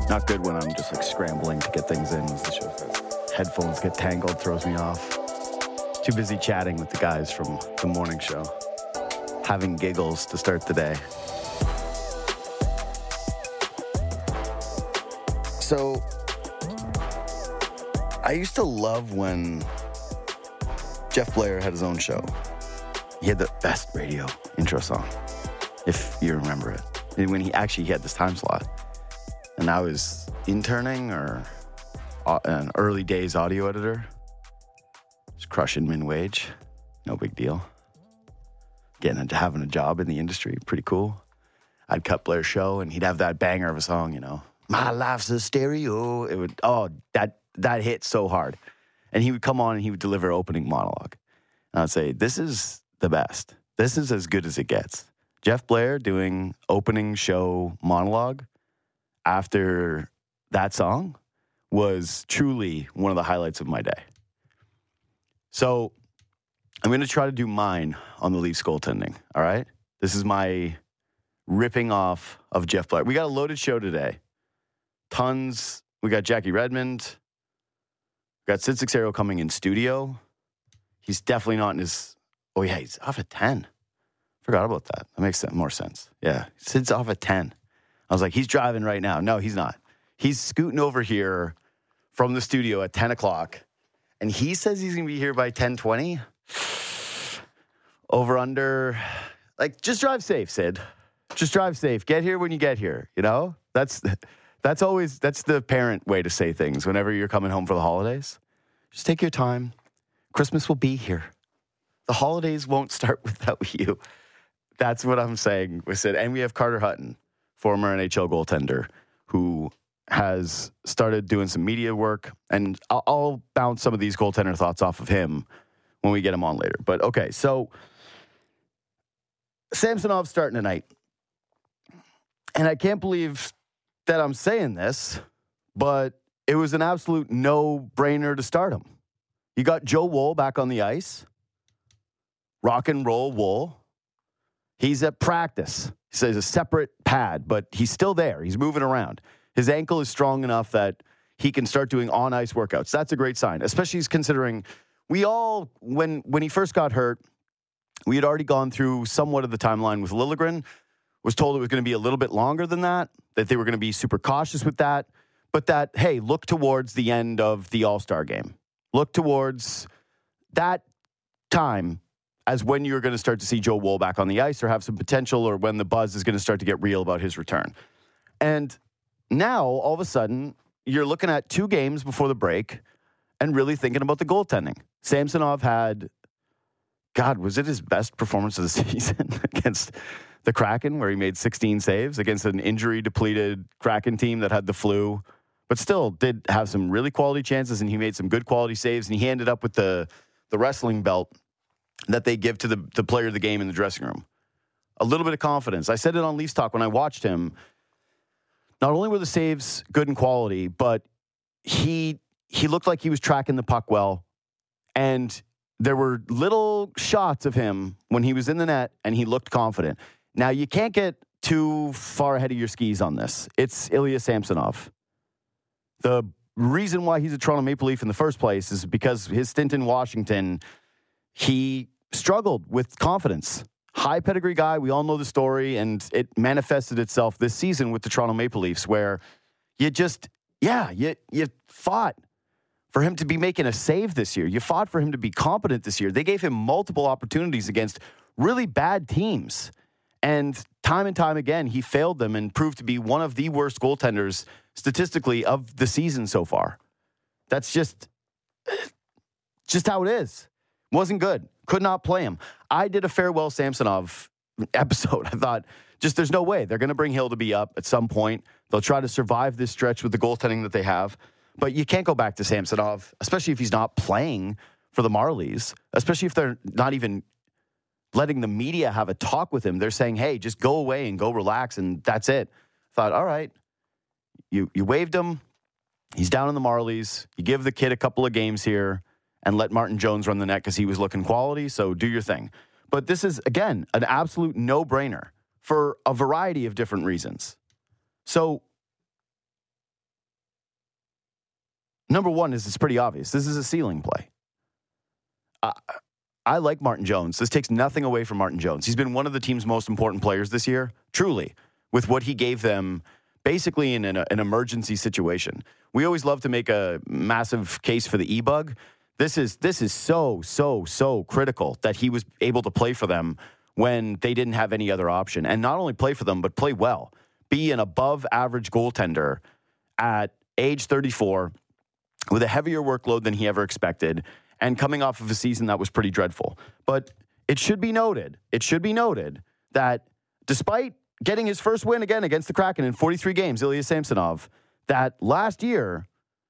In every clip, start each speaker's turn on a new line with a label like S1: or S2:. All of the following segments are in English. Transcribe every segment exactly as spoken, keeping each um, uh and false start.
S1: Not good when I'm just like scrambling to get things in. The show. Headphones get tangled, throws me off. Too busy chatting with the guys from the morning show. Having giggles to start the day. So, I used to love when Jeff Blair had his own show. He had the best radio intro song, if you remember it. And when he actually had this time slot. And I was interning or an early days audio editor. Just crushing min wage. No big deal. Getting into having a job in the industry. Pretty cool. I'd cut Blair's show and he'd have that banger of a song, you know. My life's a stereo. It would, oh, that, that hit so hard. And he would come on and he would deliver opening monologue. And I'd say, this is the best. This is as good as it gets. Jeff Blair doing opening show monologue after that song was truly one of the highlights of my day. So I'm going to try to do mine on the Leafs goaltending, all right? This is my ripping off of Jeff Blair. We got a loaded show today. Tons. We got Jackie Redmond. We got Sid Sixero coming in studio. He's definitely not in his... Oh, yeah, he's off at ten. Forgot about that. That makes more sense. Yeah, Sid's off at ten. I was like, he's driving right now. No, he's not. He's scooting over here from the studio at ten o'clock, and he says he's going to be here by ten twenty. Over, under. Like, just drive safe, Sid. Just drive safe. Get here when you get here, you know? That's that's always, that's the parent way to say things whenever you're coming home for the holidays. Just take your time. Christmas will be here. The holidays won't start without you. That's what I'm saying with Sid. And we have Carter Hutton, former N H L goaltender, who has started doing some media work. And I'll, I'll bounce some of these goaltender thoughts off of him when we get him on later. But okay, so Samsonov's starting tonight. And I can't believe that I'm saying this, but it was an absolute no-brainer to start him. You got Joe Woll back on the ice. Rock and roll Woll. He's at practice. He says a separate pad, but he's still there. He's moving around. His ankle is strong enough that he can start doing on-ice workouts. That's a great sign, especially considering we all, when when he first got hurt, we had already gone through somewhat of the timeline with Liljegren. Was told it was going to be a little bit longer than that, that they were going to be super cautious with that, but that, hey, look towards the end of the All-Star game. Look towards that time as when you're going to start to see Joe Woll back on the ice or have some potential, or when the buzz is going to start to get real about his return. And now, all of a sudden, you're looking at two games before the break and really thinking about the goaltending. Samsonov had, God, was it his best performance of the season against the Kraken, where he made sixteen saves against an injury-depleted Kraken team that had the flu, but still did have some really quality chances, and he made some good quality saves, and he ended up with the, the wrestling belt that they give to the, the player of the game in the dressing room. A little bit of confidence. I said it on Leafs Talk when I watched him. Not only were the saves good in quality, but he he looked like he was tracking the puck well. And there were little shots of him when he was in the net and he looked confident. Now, you can't get too far ahead of your skis on this. It's Ilya Samsonov. The reason why he's a Toronto Maple Leaf in the first place is because his stint in Washington, he struggled with confidence. High pedigree guy. We all know the story, and it manifested itself this season with the Toronto Maple Leafs, where you just, yeah, you you fought for him to be making a save this year. You fought for him to be competent this year. They gave him multiple opportunities against really bad teams. And time and time again, he failed them and proved to be one of the worst goaltenders statistically of the season so far. That's just, just how it is. Wasn't good. Could not play him. I did a farewell Samsonov episode. I thought, just there's no way. They're going to bring Hill to be up at some point. They'll try to survive this stretch with the goaltending that they have. But you can't go back to Samsonov, especially if he's not playing for the Marlies, especially if they're not even letting the media have a talk with him. They're saying, hey, just go away and go relax, and that's it. Thought, all right, you you waived him. He's down in the Marlies. You give the kid a couple of games here and let Martin Jones run the net because he was looking quality, so do your thing. But this is, again, an absolute no-brainer for a variety of different reasons. So Number one is it's pretty obvious. This is a ceiling play. Uh, I like Martin Jones. This takes nothing away from Martin Jones. He's been one of the team's most important players this year, truly, with what he gave them basically in an, an emergency situation. We always love to make a massive case for the E-bug. This is this is so, so, so critical that he was able to play for them when they didn't have any other option. And not only play for them, but play well. Be an above-average goaltender at age thirty-four with a heavier workload than he ever expected and coming off of a season that was pretty dreadful. But it should be noted, it should be noted that despite getting his first win again against the Kraken in forty-three games, Ilya Samsonov, that last year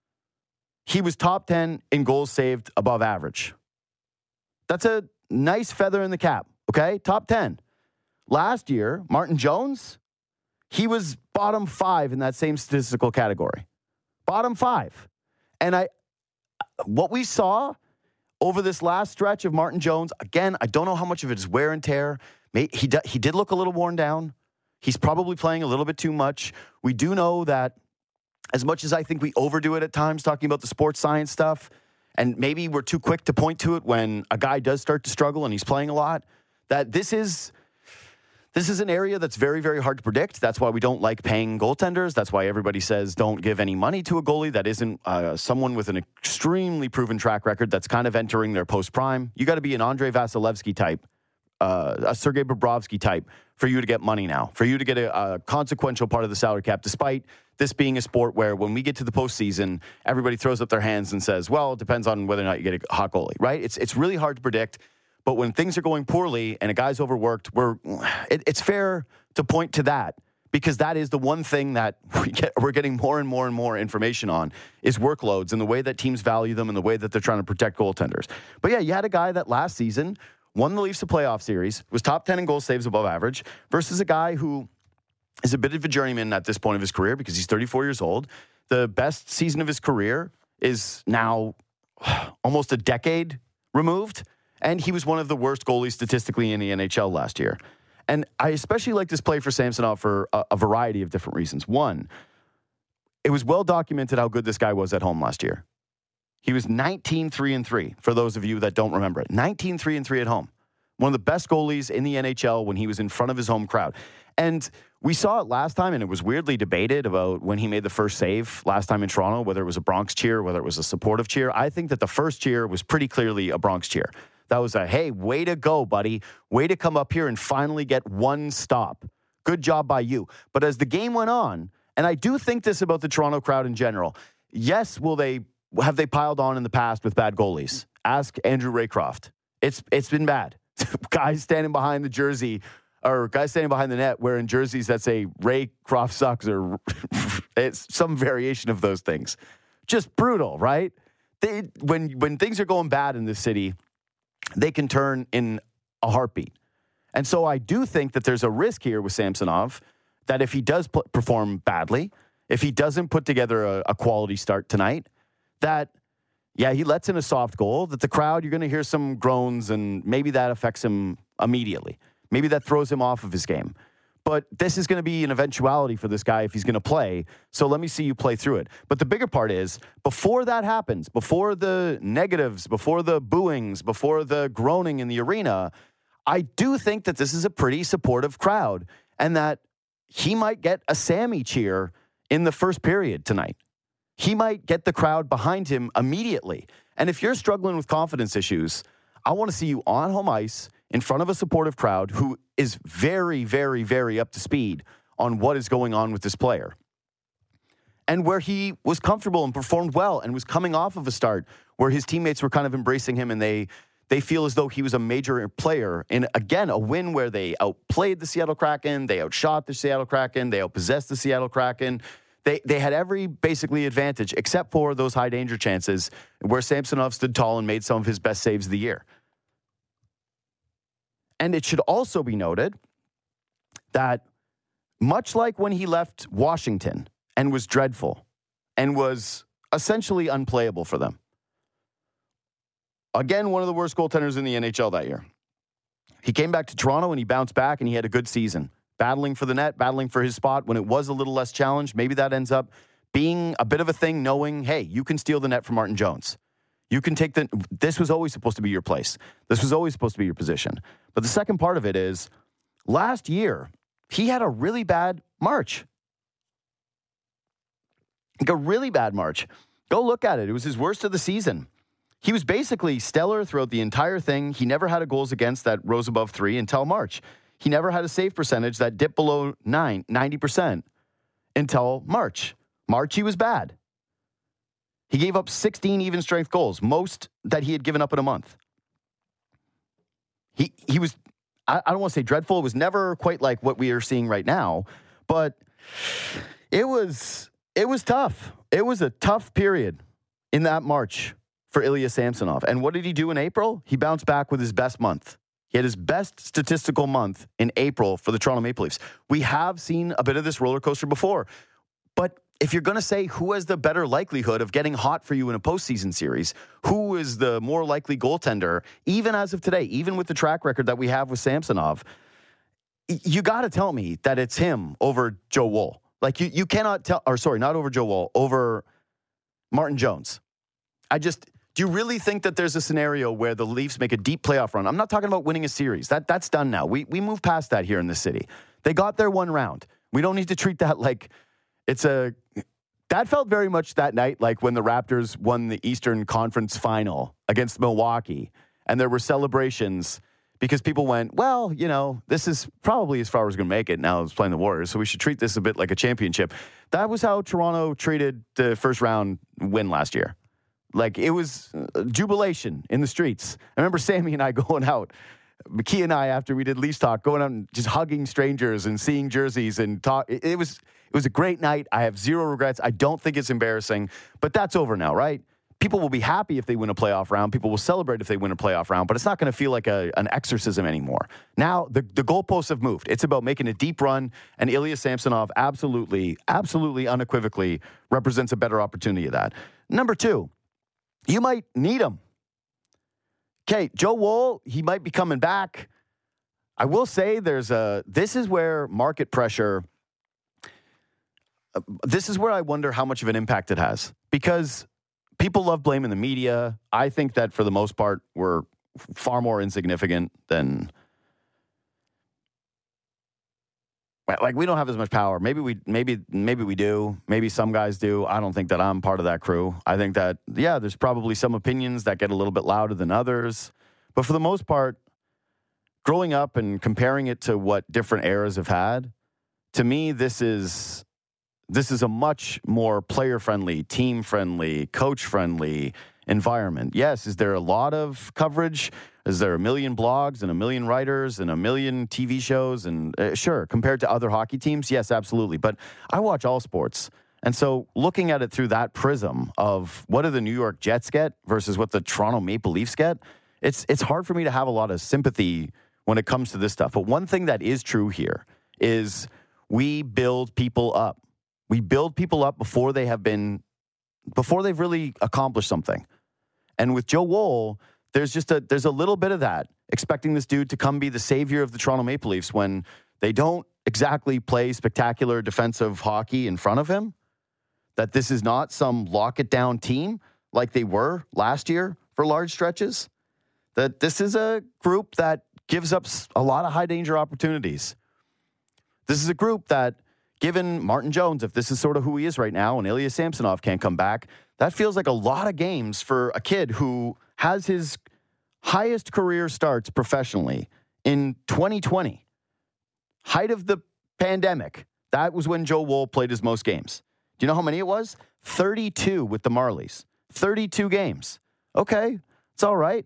S1: he was top ten in goals saved above average. That's a nice feather in the cap, okay? Top ten. Last year, Martin Jones, he was bottom five in that same statistical category. Bottom five. And I, what we saw over this last stretch of Martin Jones, again, I don't know how much of it is wear and tear. He, he did look a little worn down. He's probably playing a little bit too much. We do know that as much as I think we overdo it at times talking about the sports science stuff, and maybe we're too quick to point to it when a guy does start to struggle and he's playing a lot, that this is this is an area that's very, very hard to predict. That's why we don't like paying goaltenders. That's why everybody says don't give any money to a goalie that isn't uh, someone with an extremely proven track record that's kind of entering their post-prime. You got to be an Andrei Vasilevsky type, uh, a Sergei Bobrovsky type for you to get money now, for you to get a, a consequential part of the salary cap, despite this being a sport where when we get to the postseason, everybody throws up their hands and says, well, it depends on whether or not you get a hot goalie, right? It's it's really hard to predict. But when things are going poorly and a guy's overworked, we're it, it's fair to point to that because that is the one thing that we get, we're getting more and more and more information on is workloads and the way that teams value them and the way that they're trying to protect goaltenders. But yeah, you had a guy that last season won the Leafs a playoff series, was top ten in goal saves above average, versus a guy who is a bit of a journeyman at this point of his career because he's thirty-four years old. The best season of his career is now almost a decade removed, and he was one of the worst goalies statistically in the N H L last year. And I especially like this play for Samsonov for a, a variety of different reasons. One, it was well documented how good this guy was at home last year. He was nineteen three and three, for those of you that don't remember it. nineteen three and three at home. One of the best goalies in the N H L when he was in front of his home crowd. And we saw it last time, and it was weirdly debated about when he made the first save last time in Toronto, whether it was a Bronx cheer, whether it was a supportive cheer. I think that the first cheer was pretty clearly a Bronx cheer. That was a, hey, way to go, buddy. Way to come up here and finally get one stop. Good job by you. But as the game went on, and I do think this about the Toronto crowd in general, yes, will they have they piled on in the past with bad goalies? Ask Andrew Raycroft. It's It's been bad. Guys standing behind the jersey, or guys standing behind the net wearing jerseys that say Raycroft sucks, or it's some variation of those things. Just brutal, right? They, when when things are going bad in this city, they can turn in a heartbeat. And so I do think that there's a risk here with Samsonov that if he does p- perform badly, if he doesn't put together a, a quality start tonight, that, yeah, he lets in a soft goal, that the crowd, you're going to hear some groans, and maybe that affects him immediately. Maybe that throws him off of his game. But this is going to be an eventuality for this guy if he's going to play. So let me see you play through it. But the bigger part is, before that happens, before the negatives, before the booings, before the groaning in the arena, I do think that this is a pretty supportive crowd and that he might get a Sammy cheer in the first period tonight. He might get the crowd behind him immediately. And if you're struggling with confidence issues, I want to see you on home ice in front of a supportive crowd who is very, very, very up to speed on what is going on with this player. And where he was comfortable and performed well and was coming off of a start where his teammates were kind of embracing him and they they feel as though he was a major player in, again, a win where they outplayed the Seattle Kraken, they outshot the Seattle Kraken, they outpossessed the Seattle Kraken. They they had every basically advantage except for those high danger chances where Samsonov stood tall and made some of his best saves of the year. And it should also be noted that much like when he left Washington and was dreadful and was essentially unplayable for them, again, one of the worst goaltenders in the N H L that year, he came back to Toronto and he bounced back and he had a good season, battling for the net, battling for his spot when it was a little less challenged. Maybe that ends up being a bit of a thing, knowing, hey, you can steal the net from Martin Jones. You can take the, this was always supposed to be your place. This was always supposed to be your position. But the second part of it is, last year, he had a really bad March. Like a really bad March. Go look at it. It was his worst of the season. He was basically stellar throughout the entire thing. He never had a goals against that rose above three until March. He never had a save percentage that dipped below nine, ninety percent until March. March, he was bad. He gave up sixteen even strength goals, most that he had given up in a month. He he was, I, I don't want to say dreadful. It was never quite like what we are seeing right now, but it was it was tough. It was a tough period in that March for Ilya Samsonov. And what did he do in April? He bounced back with his best month. He had his best statistical month in April for the Toronto Maple Leafs. We have seen a bit of this roller coaster before, but if you're going to say who has the better likelihood of getting hot for you in a postseason series, who is the more likely goaltender, even as of today, even with the track record that we have with Samsonov, you got to tell me that it's him over Joe Woll. Like, you, you cannot tell, or sorry, not over Joe Woll, over Martin Jones. I just, do you really think that there's a scenario where the Leafs make a deep playoff run? I'm not talking about winning a series. That That's done now. We, we move past that here in this city. They got their one round. We don't need to treat that like it's a, that felt very much that night like when the Raptors won the Eastern Conference Final against Milwaukee, and there were celebrations because people went, well, you know, this is probably as far as we're going to make it now as playing the Warriors, so we should treat this a bit like a championship. That was how Toronto treated the first round win last year. Like, it was jubilation in the streets. I remember Sammy and I going out, McKee and I, after we did Leafs Talk, going out and just hugging strangers and seeing jerseys and talk. It, it was it was a great night. I have zero regrets. I don't think it's embarrassing, but that's over now, right? People will be happy if they win a playoff round. People will celebrate if they win a playoff round, but it's not going to feel like a, an exorcism anymore. Now, the, the goalposts have moved. It's about making a deep run, and Ilya Samsonov absolutely, absolutely unequivocally represents a better opportunity of that. Number two, you might need him. Okay, Joe Woll, he might be coming back. I will say there's a, this is where market pressure, uh, this is where I wonder how much of an impact it has. Because people love blaming the media. I think that for the most part, we're far more insignificant than, like, we don't have as much power. Maybe we, maybe, maybe we do. Maybe some guys do. I don't think that I'm part of that crew. I think that, yeah, there's probably some opinions that get a little bit louder than others. But for the most part, growing up and comparing it to what different eras have had, to me, this is, this is a much more player-friendly, team-friendly, coach-friendly environment. Yes, is there a lot of coverage? Is there a million blogs and a million writers and a million T V shows? And uh, sure, compared to other hockey teams, yes, absolutely. But I watch all sports. And so looking at it through that prism of what do the New York Jets get versus what the Toronto Maple Leafs get, it's it's hard for me to have a lot of sympathy when it comes to this stuff. But one thing that is true here is we build people up. We build people up before they have been, before they've really accomplished something. And with Joe Woll, there's just a, there's a little bit of that, expecting this dude to come be the savior of the Toronto Maple Leafs when they don't exactly play spectacular defensive hockey in front of him, that this is not some lock it down team like they were last year for large stretches, that this is a group that gives up a lot of high danger opportunities. This is a group that, given Martin Jones, if this is sort of who he is right now, and Ilya Samsonov can't come back, that feels like a lot of games for a kid who has his highest career starts professionally in twenty twenty. Height of the pandemic. That was when Joe Woll played his most games. Do you know how many it was? thirty-two with the Marlies. thirty-two games. Okay, it's all right.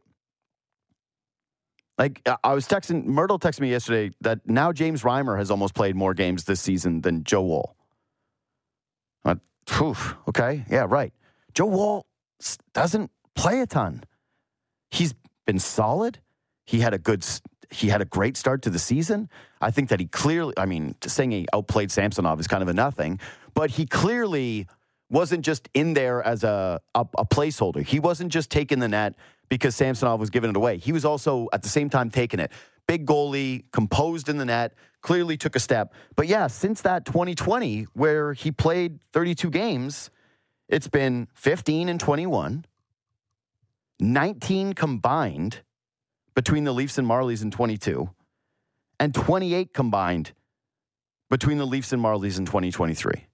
S1: Like, I was texting, Myrtle texted me yesterday that now James Reimer has almost played more games this season than Joe Woll. I went, okay, yeah, right. Joe Woll doesn't play a ton. He's been solid. He had a good, he had a great start to the season. I think that he clearly, I mean, saying he outplayed Samsonov is kind of a nothing, but he clearly wasn't just in there as a, a, a placeholder. He wasn't just taking the net because Samsonov was giving it away. He was also, at the same time, taking it big goalie, composed in the net, clearly took a step. But yeah, since that twenty twenty where he played thirty-two games, it's been fifteen and twenty-one, nineteen combined between the Leafs and Marlies in twenty-two, and twenty-eight combined between the Leafs and Marlies in twenty twenty-three.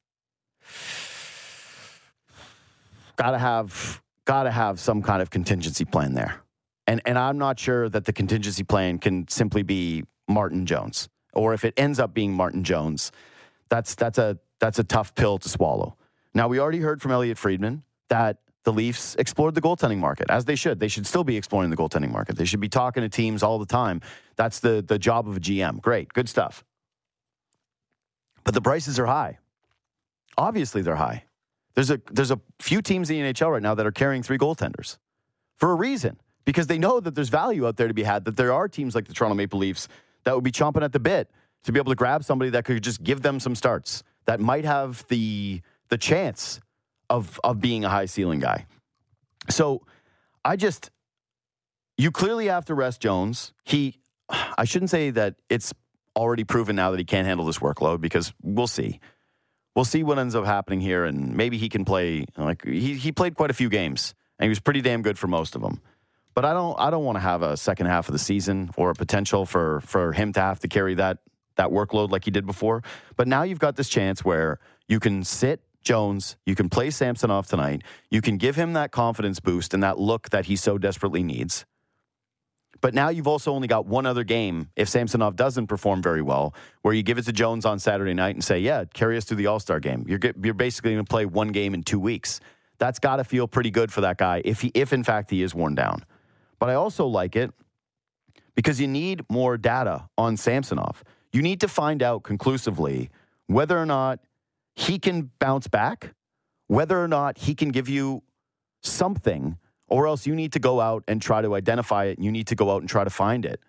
S1: Gotta have, gotta have some kind of contingency plan there. And and I'm not sure that the contingency plan can simply be Martin Jones. Or if it ends up being Martin Jones, that's that's a that's a tough pill to swallow. Now, we already heard from Elliot Friedman that the Leafs explored the goaltending market, as they should. They should still be exploring the goaltending market. They should be talking to teams all the time. That's the, the job of a G M. Great, good stuff. But the prices are high. Obviously, they're high. There's a there's a few teams in the N H L right now that are carrying three goaltenders for a reason, because they know that there's value out there to be had, that there are teams like the Toronto Maple Leafs that would be chomping at the bit to be able to grab somebody that could just give them some starts, that might have the the chance of of being a high ceiling guy. So I just, you clearly have to rest Jones. He, I shouldn't say that it's already proven now that he can't handle this workload, because we'll see. We'll see what ends up happening here, and maybe he can play. Like he he played quite a few games, and he was pretty damn good for most of them. But I don't I don't want to have a second half of the season or a potential for for him to have to carry that that workload like he did before. But now you've got this chance where you can sit Jones, you can play Samsonov tonight, you can give him that confidence boost and that look that he so desperately needs. But now you've also only got one other game if Samsonov doesn't perform very well, where you give it to Jones on Saturday night and say, yeah, carry us through the All-Star game. You're you're basically going to play one game in two weeks. That's got to feel pretty good for that guy if he if in fact he is worn down. But I also like it because you need more data on Samsonov. You need to find out conclusively whether or not he can bounce back, whether or not he can give you something, or else you need to go out and try to identify it. And you need to go out and try to find it.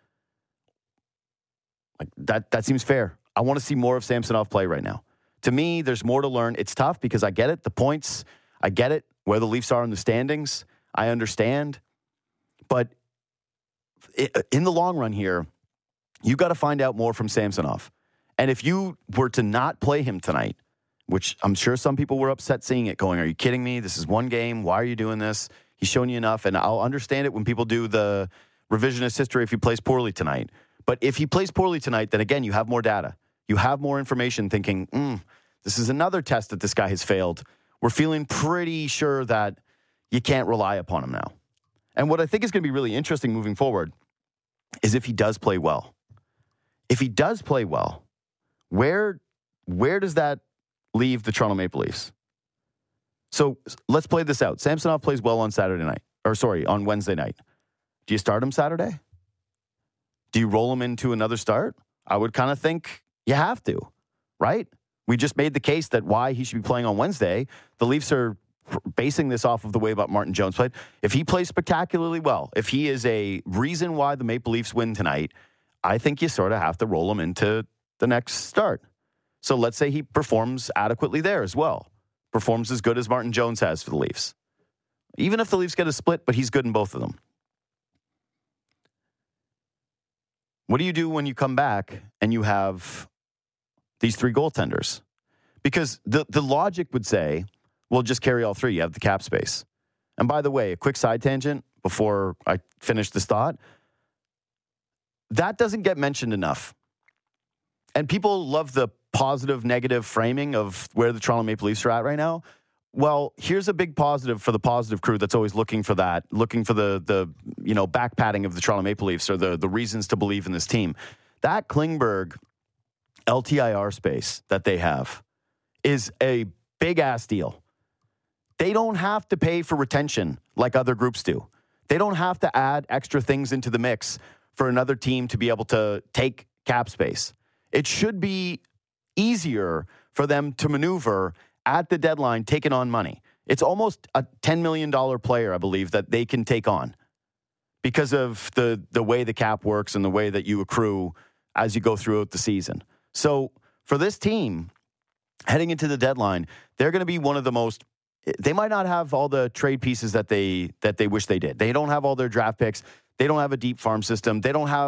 S1: Like that, that seems fair. I want to see more of Samsonov play right now. To me, there's more to learn. It's tough because I get it. The points, I get it. Where the Leafs are in the standings, I understand. But in the long run here, you got to find out more from Samsonov. And if you were to not play him tonight, which I'm sure some people were upset seeing it, going, are you kidding me? This is one game. Why are you doing this? He's shown you enough. And I'll understand it when people do the revisionist history if he plays poorly tonight. But if he plays poorly tonight, then again, you have more data. You have more information thinking, mm, this is another test that this guy has failed. We're feeling pretty sure that you can't rely upon him now. And what I think is going to be really interesting moving forward is if he does play well. If he does play well, where where does that leave the Toronto Maple Leafs? So let's play this out. Samsonov plays well on Saturday night, or sorry, on Wednesday night. Do you start him Saturday? Do you roll him into another start? I would kind of think you have to, right? We just made the case that why he should be playing on Wednesday. The Leafs are basing this off of the way about Martin Jones played. If he plays spectacularly well, if he is a reason why the Maple Leafs win tonight, I think you sort of have to roll him into the next start. So let's say he performs adequately there as well. Performs as good as Martin Jones has for the Leafs. Even if the Leafs get a split, but he's good in both of them. What do you do when you come back and you have these three goaltenders? Because the, the logic would say, well, just carry all three. You have the cap space. And by the way, a quick side tangent before I finish this thought. That doesn't get mentioned enough. And people love the positive, negative framing of where the Toronto Maple Leafs are at right now. Well, here's a big positive for the positive crew that's always looking for that, looking for the, the you know, back patting of the Toronto Maple Leafs or the, the reasons to believe in this team. That Klingberg L T I R space that they have is a big-ass deal. They don't have to pay for retention like other groups do. They don't have to add extra things into the mix for another team to be able to take cap space. It should be easier for them to maneuver at the deadline, taking on money. It's almost a ten million dollars player, I believe, that they can take on because of the, the way the cap works and the way that you accrue as you go throughout the season. So for this team, heading into the deadline, they're going to be one of the most, they might not have all the trade pieces that they that they wish they did. They don't have all their draft picks. They don't have a deep farm system. They don't have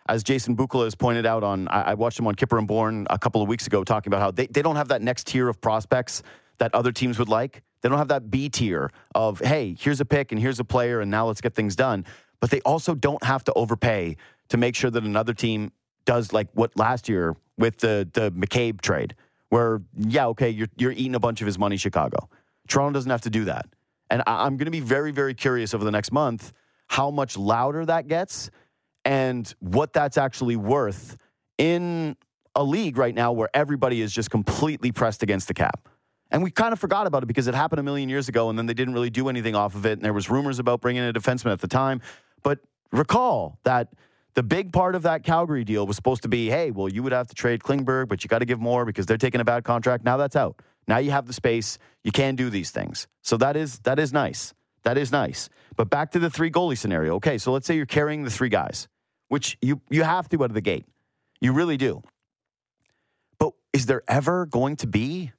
S1: as Jason Bukala has pointed out on, I, I watched him on Kipper and Bourne a couple of weeks ago talking about how they, they don't have that next tier of prospects that other teams would like. They don't have that B tier of, hey, here's a pick and here's a player and now let's get things done. But they also don't have to overpay to make sure that another team does like what last year with the, the McCabe trade, where, yeah, okay, you're, you're eating a bunch of his money, Chicago. Toronto doesn't have to do that. And I, I'm going to be very, very curious over the next month how much louder that gets and what that's actually worth in a league right now where everybody is just completely pressed against the cap. And we kind of forgot about it because it happened a million years ago and then they didn't really do anything off of it. And there was rumors about bringing in a defenseman at the time. But recall that the big part of that Calgary deal was supposed to be, hey, well, you would have to trade Klingberg, but you got to give more because they're taking a bad contract. Now that's out. Now you have the space. You can do these things. So that is that is nice. That is nice. But back to the three goalie scenario. Okay, so let's say you're carrying the three guys, which you, you have to out of the gate. You really do. But is there ever going to be,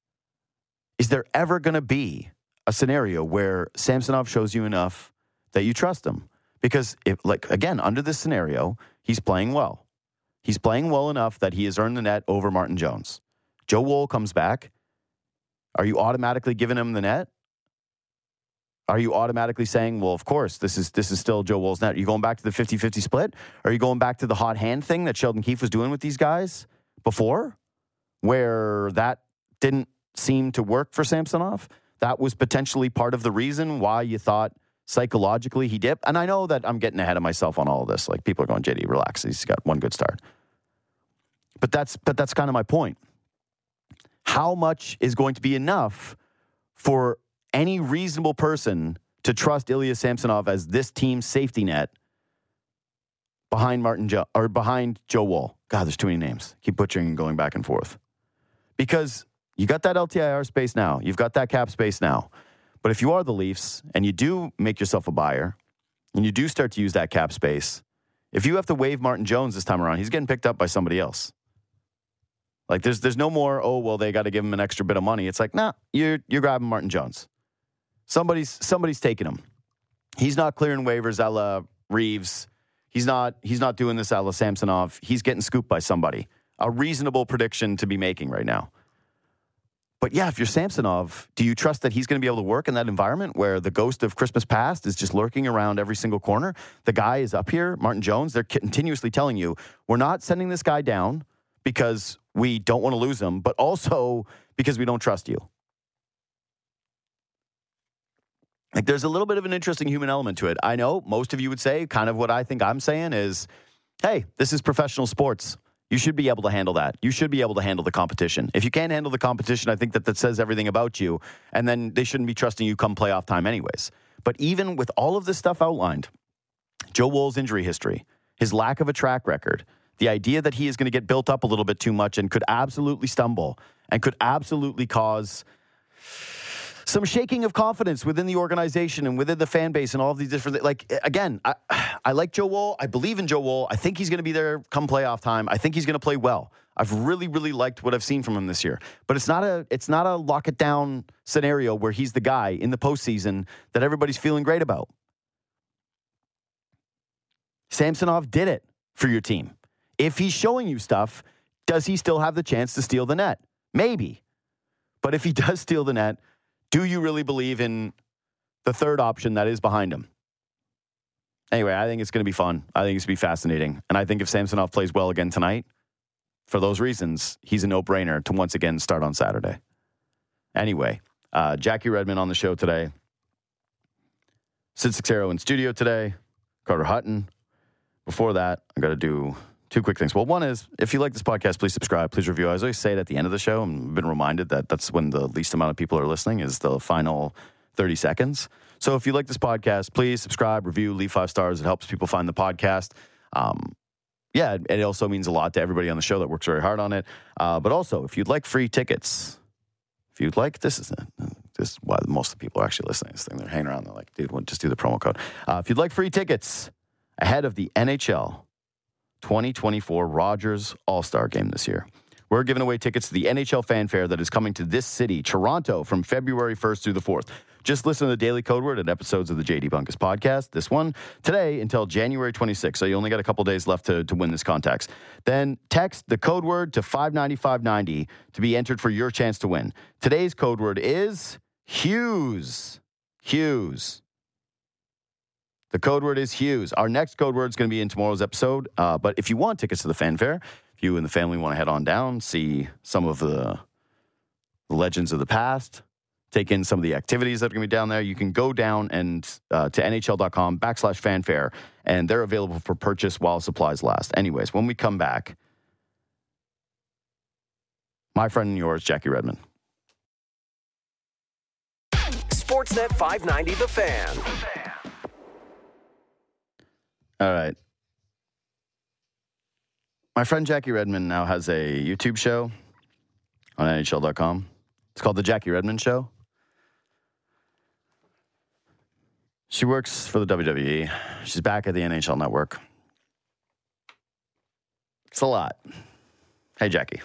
S1: is there ever going to be a scenario where Samsonov shows you enough that you trust him? Because, if, like, again, under this scenario, he's playing well. He's playing well enough that he has earned the net over Martin Jones. Joe Woll comes back. Are you automatically giving him the net? Are you automatically saying, well, of course, this is this is still Joe Woll's net? Are you going back to the fifty-fifty split? Are you going back to the hot hand thing that Sheldon Keefe was doing with these guys before, where that didn't seem to work for Samsonov? That was potentially part of the reason why you thought psychologically he dipped. And I know that I'm getting ahead of myself on all of this. Like, people are going, J D, relax. He's got one good start. But that's but that's kind of my point. How much is going to be enough for any reasonable person to trust Ilya Samsonov as this team's safety net behind Martin jo- or behind Joe Woll? God, there's too many names. Keep butchering and going back and forth. Because you got that L T I R space now. You've got that cap space now. But if you are the Leafs and you do make yourself a buyer and you do start to use that cap space, if you have to waive Martin Jones this time around, he's getting picked up by somebody else. Like, there's there's no more, oh, well, they got to give him an extra bit of money. It's like, nah, you're you're grabbing Martin Jones. Somebody's somebody's taking him. He's not clearing waivers a la Reeves. He's not he's not doing this a la Samsonov. He's getting scooped by somebody. A reasonable prediction to be making right now. But yeah, if you're Samsonov, do you trust that he's going to be able to work in that environment where the ghost of Christmas past is just lurking around every single corner? The guy is up here, Martin Jones. They're continuously telling you, we're not sending this guy down because we don't want to lose him, but also because we don't trust you. Like, there's a little bit of an interesting human element to it. I know most of you would say, kind of what I think I'm saying is, hey, this is professional sports. You should be able to handle that. You should be able to handle the competition. If you can't handle the competition, I think that that says everything about you, and then they shouldn't be trusting you come playoff time anyways. But even with all of this stuff outlined, Joe Woll's injury history, his lack of a track record, the idea that he is going to get built up a little bit too much and could absolutely stumble and could absolutely cause some shaking of confidence within the organization and within the fan base and all of these different, like, again, I, I like Joe Woll. I believe in Joe Woll. I think he's going to be there come playoff time. I think he's going to play well. I've really, really liked what I've seen from him this year. But it's not a, it's not a lock it down scenario where he's the guy in the postseason that everybody's feeling great about. Samsonov did it for your team. If he's showing you stuff, does he still have the chance to steal the net? Maybe. But if he does steal the net, do you really believe in the third option that is behind him? Anyway, I think it's going to be fun. I think it's going to be fascinating. And I think if Samsonov plays well again tonight, for those reasons, he's a no-brainer to once again start on Saturday. Anyway, uh, Jackie Redmond on the show today. Sid Sixero in studio today. Carter Hutton. Before that, I got to do two quick things. Well, one is, if you like this podcast, please subscribe, please review. I always say it at the end of the show. I've been reminded that that's when the least amount of people are listening, is the final thirty seconds. So if you like this podcast, please subscribe, review, leave five stars. It helps people find the podcast. Um, yeah, it also means a lot to everybody on the show that works very hard on it. Uh, but also, if you'd like free tickets, if you'd like, this is this is why most of the people are actually listening to this thing. They're hanging around. They're like, dude, we'll just do the promo code. Uh, if you'd like free tickets ahead of the N H L twenty twenty-four Rogers All-Star Game this year, we're giving away tickets to the N H L Fanfare that is coming to this city, Toronto, from February first through the fourth. Just listen to the Daily Code Word and episodes of the J D Bunkus podcast. This one today until January twenty-sixth. So you only got a couple days left to, to win this contest. Then text the code word to five ninety-five ninety to be entered for your chance to win. Today's code word is Hughes. Hughes. The code word is Hughes. Our next code word is going to be in tomorrow's episode. Uh, but if you want tickets to the fanfare, if you and the family want to head on down, see some of the, the legends of the past, take in some of the activities that are going to be down there, you can go down and uh, to nhl.com backslash fanfare, and they're available for purchase while supplies last. Anyways, when we come back, my friend and yours, Jackie Redmond.
S2: Sportsnet five ninety The Fan.
S1: All right. My friend Jackie Redmond now has a YouTube show on N H L dot com. It's called The Jackie Redmond Show. She works for the W W E. She's back at the N H L Network. It's a lot. Hey, Jackie.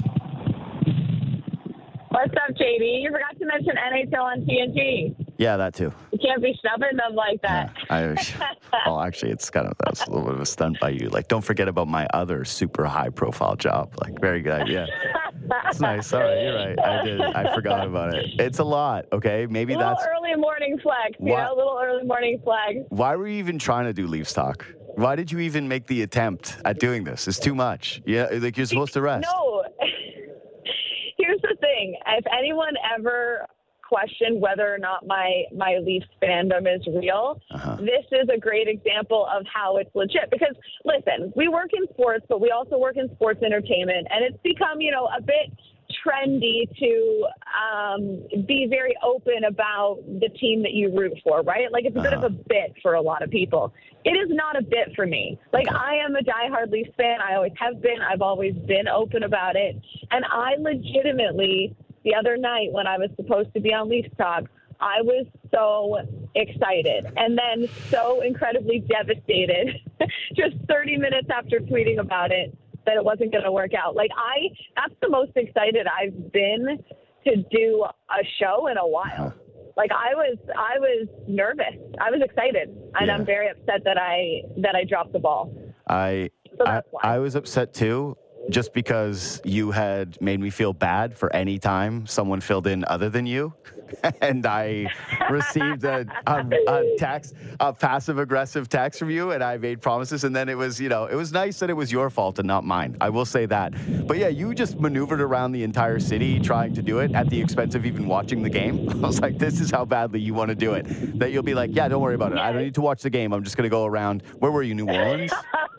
S3: What's up, J D? You forgot to mention N H L on T N G.
S1: Yeah, that too.
S3: You can't be shoving them like that.
S1: Yeah, I, well, actually, it's kind of that's a little bit of a stunt by you. Like, don't forget about my other super high-profile job. Like, very good idea. That's nice. All right, you're right. I did. I forgot about it. It's a lot. Okay, maybe
S3: a little
S1: that's
S3: early morning flex. You know, a little early morning flag.
S1: Why were you even trying to do Leafs talk? Why did you even make the attempt at doing this? It's too much. Yeah, like you're supposed to rest.
S3: No. Here's the thing. If anyone ever questioned whether or not my, my Leafs fandom is real, uh-huh. this is a great example of how it's legit. Because, listen, we work in sports, but we also work in sports entertainment. And it's become, you know, a bit trendy to um, be very open about the team that you root for, right? Like, it's a uh-huh. bit of a bit for a lot of people. It is not a bit for me. Like, okay. I am a diehard Leafs fan. I always have been. I've always been open about it. And I legitimately, the other night when I was supposed to be on Leafs Talk, I was so excited and then so incredibly devastated just thirty minutes after tweeting about it that it wasn't going to work out. Like, I, that's the most excited I've been to do a show in a while. Like, I was, I was nervous. I was excited, and yeah. I'm very upset that I that I dropped the ball.
S1: I,
S3: so that's
S1: I, I was upset too, just because you had made me feel bad for any time someone filled in other than you. And I received a, a, a text, a passive-aggressive text from you, and I made promises. And then it was, you know, it was nice that it was your fault and not mine. I will say that. But, yeah, you just maneuvered around the entire city trying to do it at the expense of even watching the game. I was like, this is how badly you want to do it. That you'll be like, yeah, don't worry about it. I don't need to watch the game. I'm just going to go around. Where were you, New Orleans?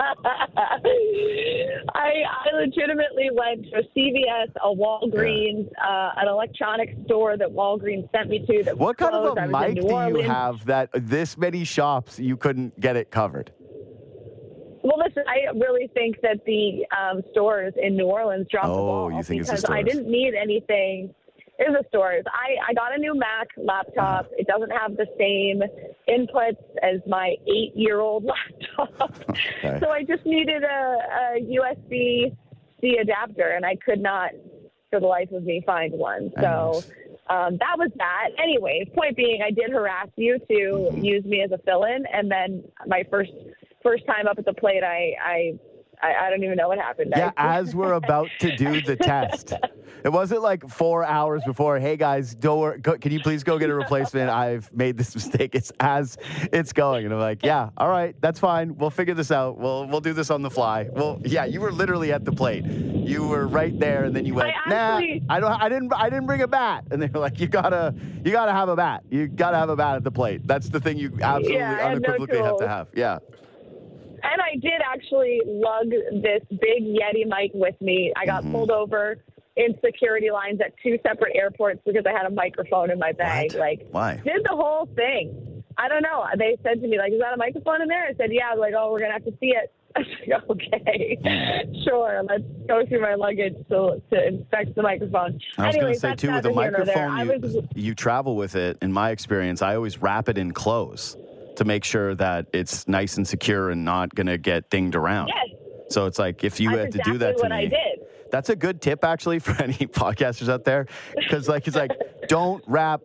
S3: I, I legitimately went to a C V S, a Walgreens, yeah. uh, an electronics store that Walgreens sent me to. That
S1: what kind
S3: closed.
S1: of a mic do you have that this many shops you couldn't get it covered?
S3: Well, listen, I really think that the um, stores in New Orleans dropped
S1: oh,
S3: the ball
S1: you think
S3: because
S1: it's the stores.
S3: I didn't need anything. It was the stores. I, I got a new Mac laptop. Uh-huh. It doesn't have the same inputs as my eight-year-old laptop. Okay. So I just needed a, a U S B C adapter, and I could not, for the life of me, find one. So um, that was that. Anyway, point being, I did harass you to mm-hmm. use me as a fill-in, and then my first first time up at the plate, I I, I, I don't even know what happened.
S1: Yeah,
S3: I,
S1: as we're about to do the test. It wasn't like four hours before, hey, guys, don't worry, go, can you please go get a replacement? I've made this mistake. It's as it's going. And I'm like, yeah, all right, that's fine. We'll figure this out. We'll we'll do this on the fly. Well, yeah, you were literally at the plate. You were right there, and then you went, I actually, nah, I don't I didn't I didn't bring a bat. And they were like, you gotta you gotta have a bat. You gotta have a bat at the plate. That's the thing you absolutely
S3: yeah,
S1: unequivocally
S3: no
S1: have to have. Yeah.
S3: And I did actually lug this big Yeti mic with me. I got mm-hmm. pulled over in security lines at two separate airports because I had a microphone in my bag.
S1: What?
S3: Like,
S1: why?
S3: Did the whole thing. I don't know. They said to me, like, is that a microphone in there? I said, yeah. I was like, oh, we're going to have to see it. I was like, okay, sure. Let's go through my luggage to, to inspect the microphone.
S1: I was going to say, too, with a microphone, you,
S3: was,
S1: you travel with it. In my experience, I always wrap it in clothes to make sure that it's nice and secure and not going to get dinged around.
S3: Yes.
S1: So it's like, if you
S3: That's
S1: had to
S3: exactly
S1: do that to
S3: what
S1: me.
S3: I did.
S1: That's a good tip, actually, for any podcasters out there. Because, like, it's like, don't wrap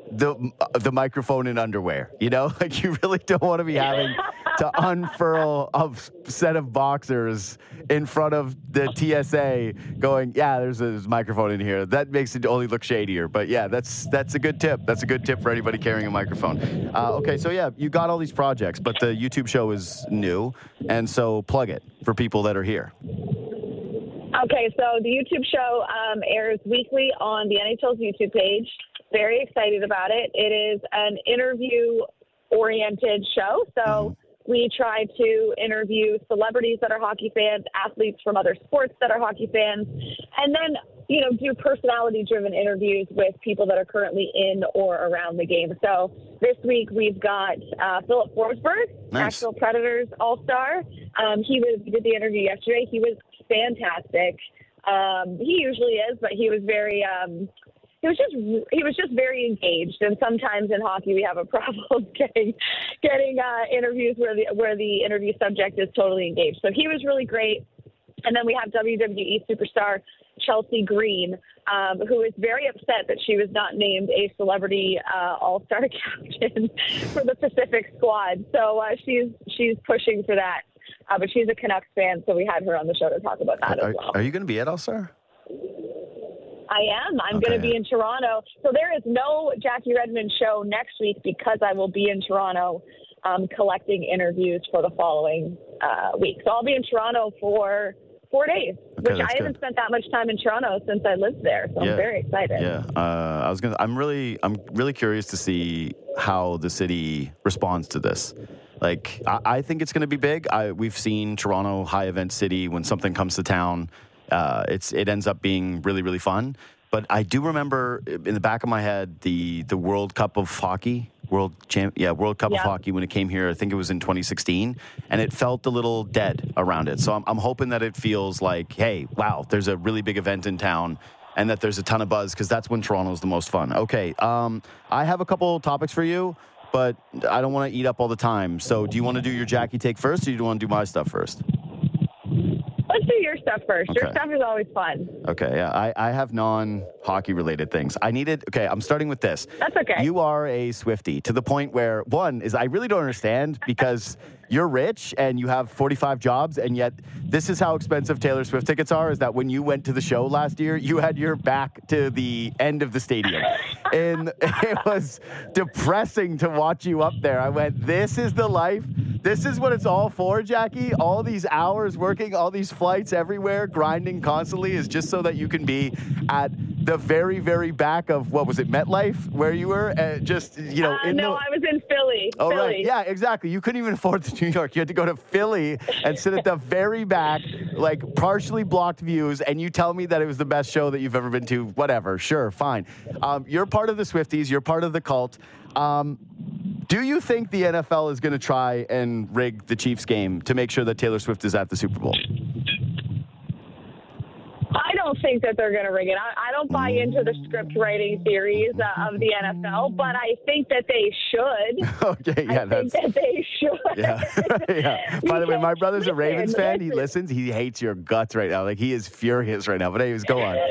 S1: the the microphone in underwear. You know, like you really don't want to be having to unfurl a set of boxers in front of the T S A going, yeah, there's a, there's a microphone in here. That makes it only look shadier. But yeah, that's that's a good tip. That's a good tip for anybody carrying a microphone. Uh, okay, so yeah, you got all these projects, but the YouTube show is new, and so plug it for people that are here.
S3: Okay, so the YouTube show um, airs weekly on the N H L's YouTube page. Very excited about it. It is an interview-oriented show, so mm-hmm. we try to interview celebrities that are hockey fans, athletes from other sports that are hockey fans, and then, you know, do personality-driven interviews with people that are currently in or around the game. So this week we've got uh, Philip Forsberg,
S1: nice.
S3: Nashville Predators All-Star. Um, he was we did the interview yesterday. He was fantastic. Um, he usually is, but he was very. Um, he was just he was just very engaged. And sometimes in hockey we have a problem getting getting uh, interviews where the where the interview subject is totally engaged. So he was really great. And then we have W W E superstar Chelsea Green, um, who is very upset that she was not named a celebrity uh, all-star captain for the Pacific squad. So uh, she's she's pushing for that. Uh, but she's a Canucks fan, so we had her on the show to talk about that
S1: are,
S3: as well.
S1: Are you going to be at All-Star?
S3: I am. I'm
S1: okay.
S3: going to be in Toronto. So there is no Jackie Redmond show next week because I will be in Toronto um, collecting interviews for the following uh, week. So I'll be in Toronto for four days,
S1: okay,
S3: which I haven't
S1: good.
S3: spent that much time in Toronto since I lived there. So
S1: yeah.
S3: I'm very excited.
S1: Yeah, uh, I was gonna. I'm really, I'm really curious to see how the city responds to this. Like, I, I think it's going to be big. I, we've seen Toronto, high event city. When something comes to town, uh, it's it ends up being really, really fun. But I do remember in the back of my head the the World Cup of Hockey, World Champ, yeah, World Cup yeah. of Hockey when it came here. I think it was in twenty sixteen, and it felt a little dead around it. So I'm, I'm hoping that it feels like, hey, wow, there's a really big event in town, and that there's a ton of buzz because that's when Toronto's the most fun. Okay, um, I have a couple topics for you, but I don't want to eat up all the time. So do you want to do your Jackie take first, or do you want to do my stuff first?
S3: Let's do your stuff first. Okay. Your stuff is always fun.
S1: Okay, yeah. I, I have non-hockey related things. I needed, okay, I'm starting with this.
S3: That's okay.
S1: You are a Swiftie to the point where, one, is I really don't understand because you're rich and you have forty-five jobs, and yet this is how expensive Taylor Swift tickets are, is that when you went to the show last year, you had your back to the end of the stadium. And it was depressing to watch you up there. I went, this is the life. This is what it's all for, Jackie. All these hours working, all these flights everywhere, grinding constantly is just so that you can be at the very, very back of, what was it, MetLife, where you were? Uh, just, you know.
S3: Uh,
S1: in
S3: no,
S1: the...
S3: I was in Philly.
S1: Oh,
S3: Philly.
S1: right. Yeah, exactly. You couldn't even afford the New York. You had to go to Philly and sit at the very back, like partially blocked views, and you tell me that it was the best show that you've ever been to. Whatever. Sure, fine. Um, you're part of the Swifties. You're part of the cult. Um, do you think the N F L is going to try and rig the Chiefs game to make sure that Taylor Swift is at the Super Bowl?
S3: I don't think that they're going to rig it. I, I don't buy into the script writing theories uh, of the N F L, but I think that they should.
S1: Okay, yeah,
S3: I
S1: that's.
S3: think that they should.
S1: Yeah, yeah. By the way, my brother's
S3: listen,
S1: a Ravens fan.
S3: listen.
S1: He listens. He hates your guts right now. Like, he is furious right now. But anyways, go on.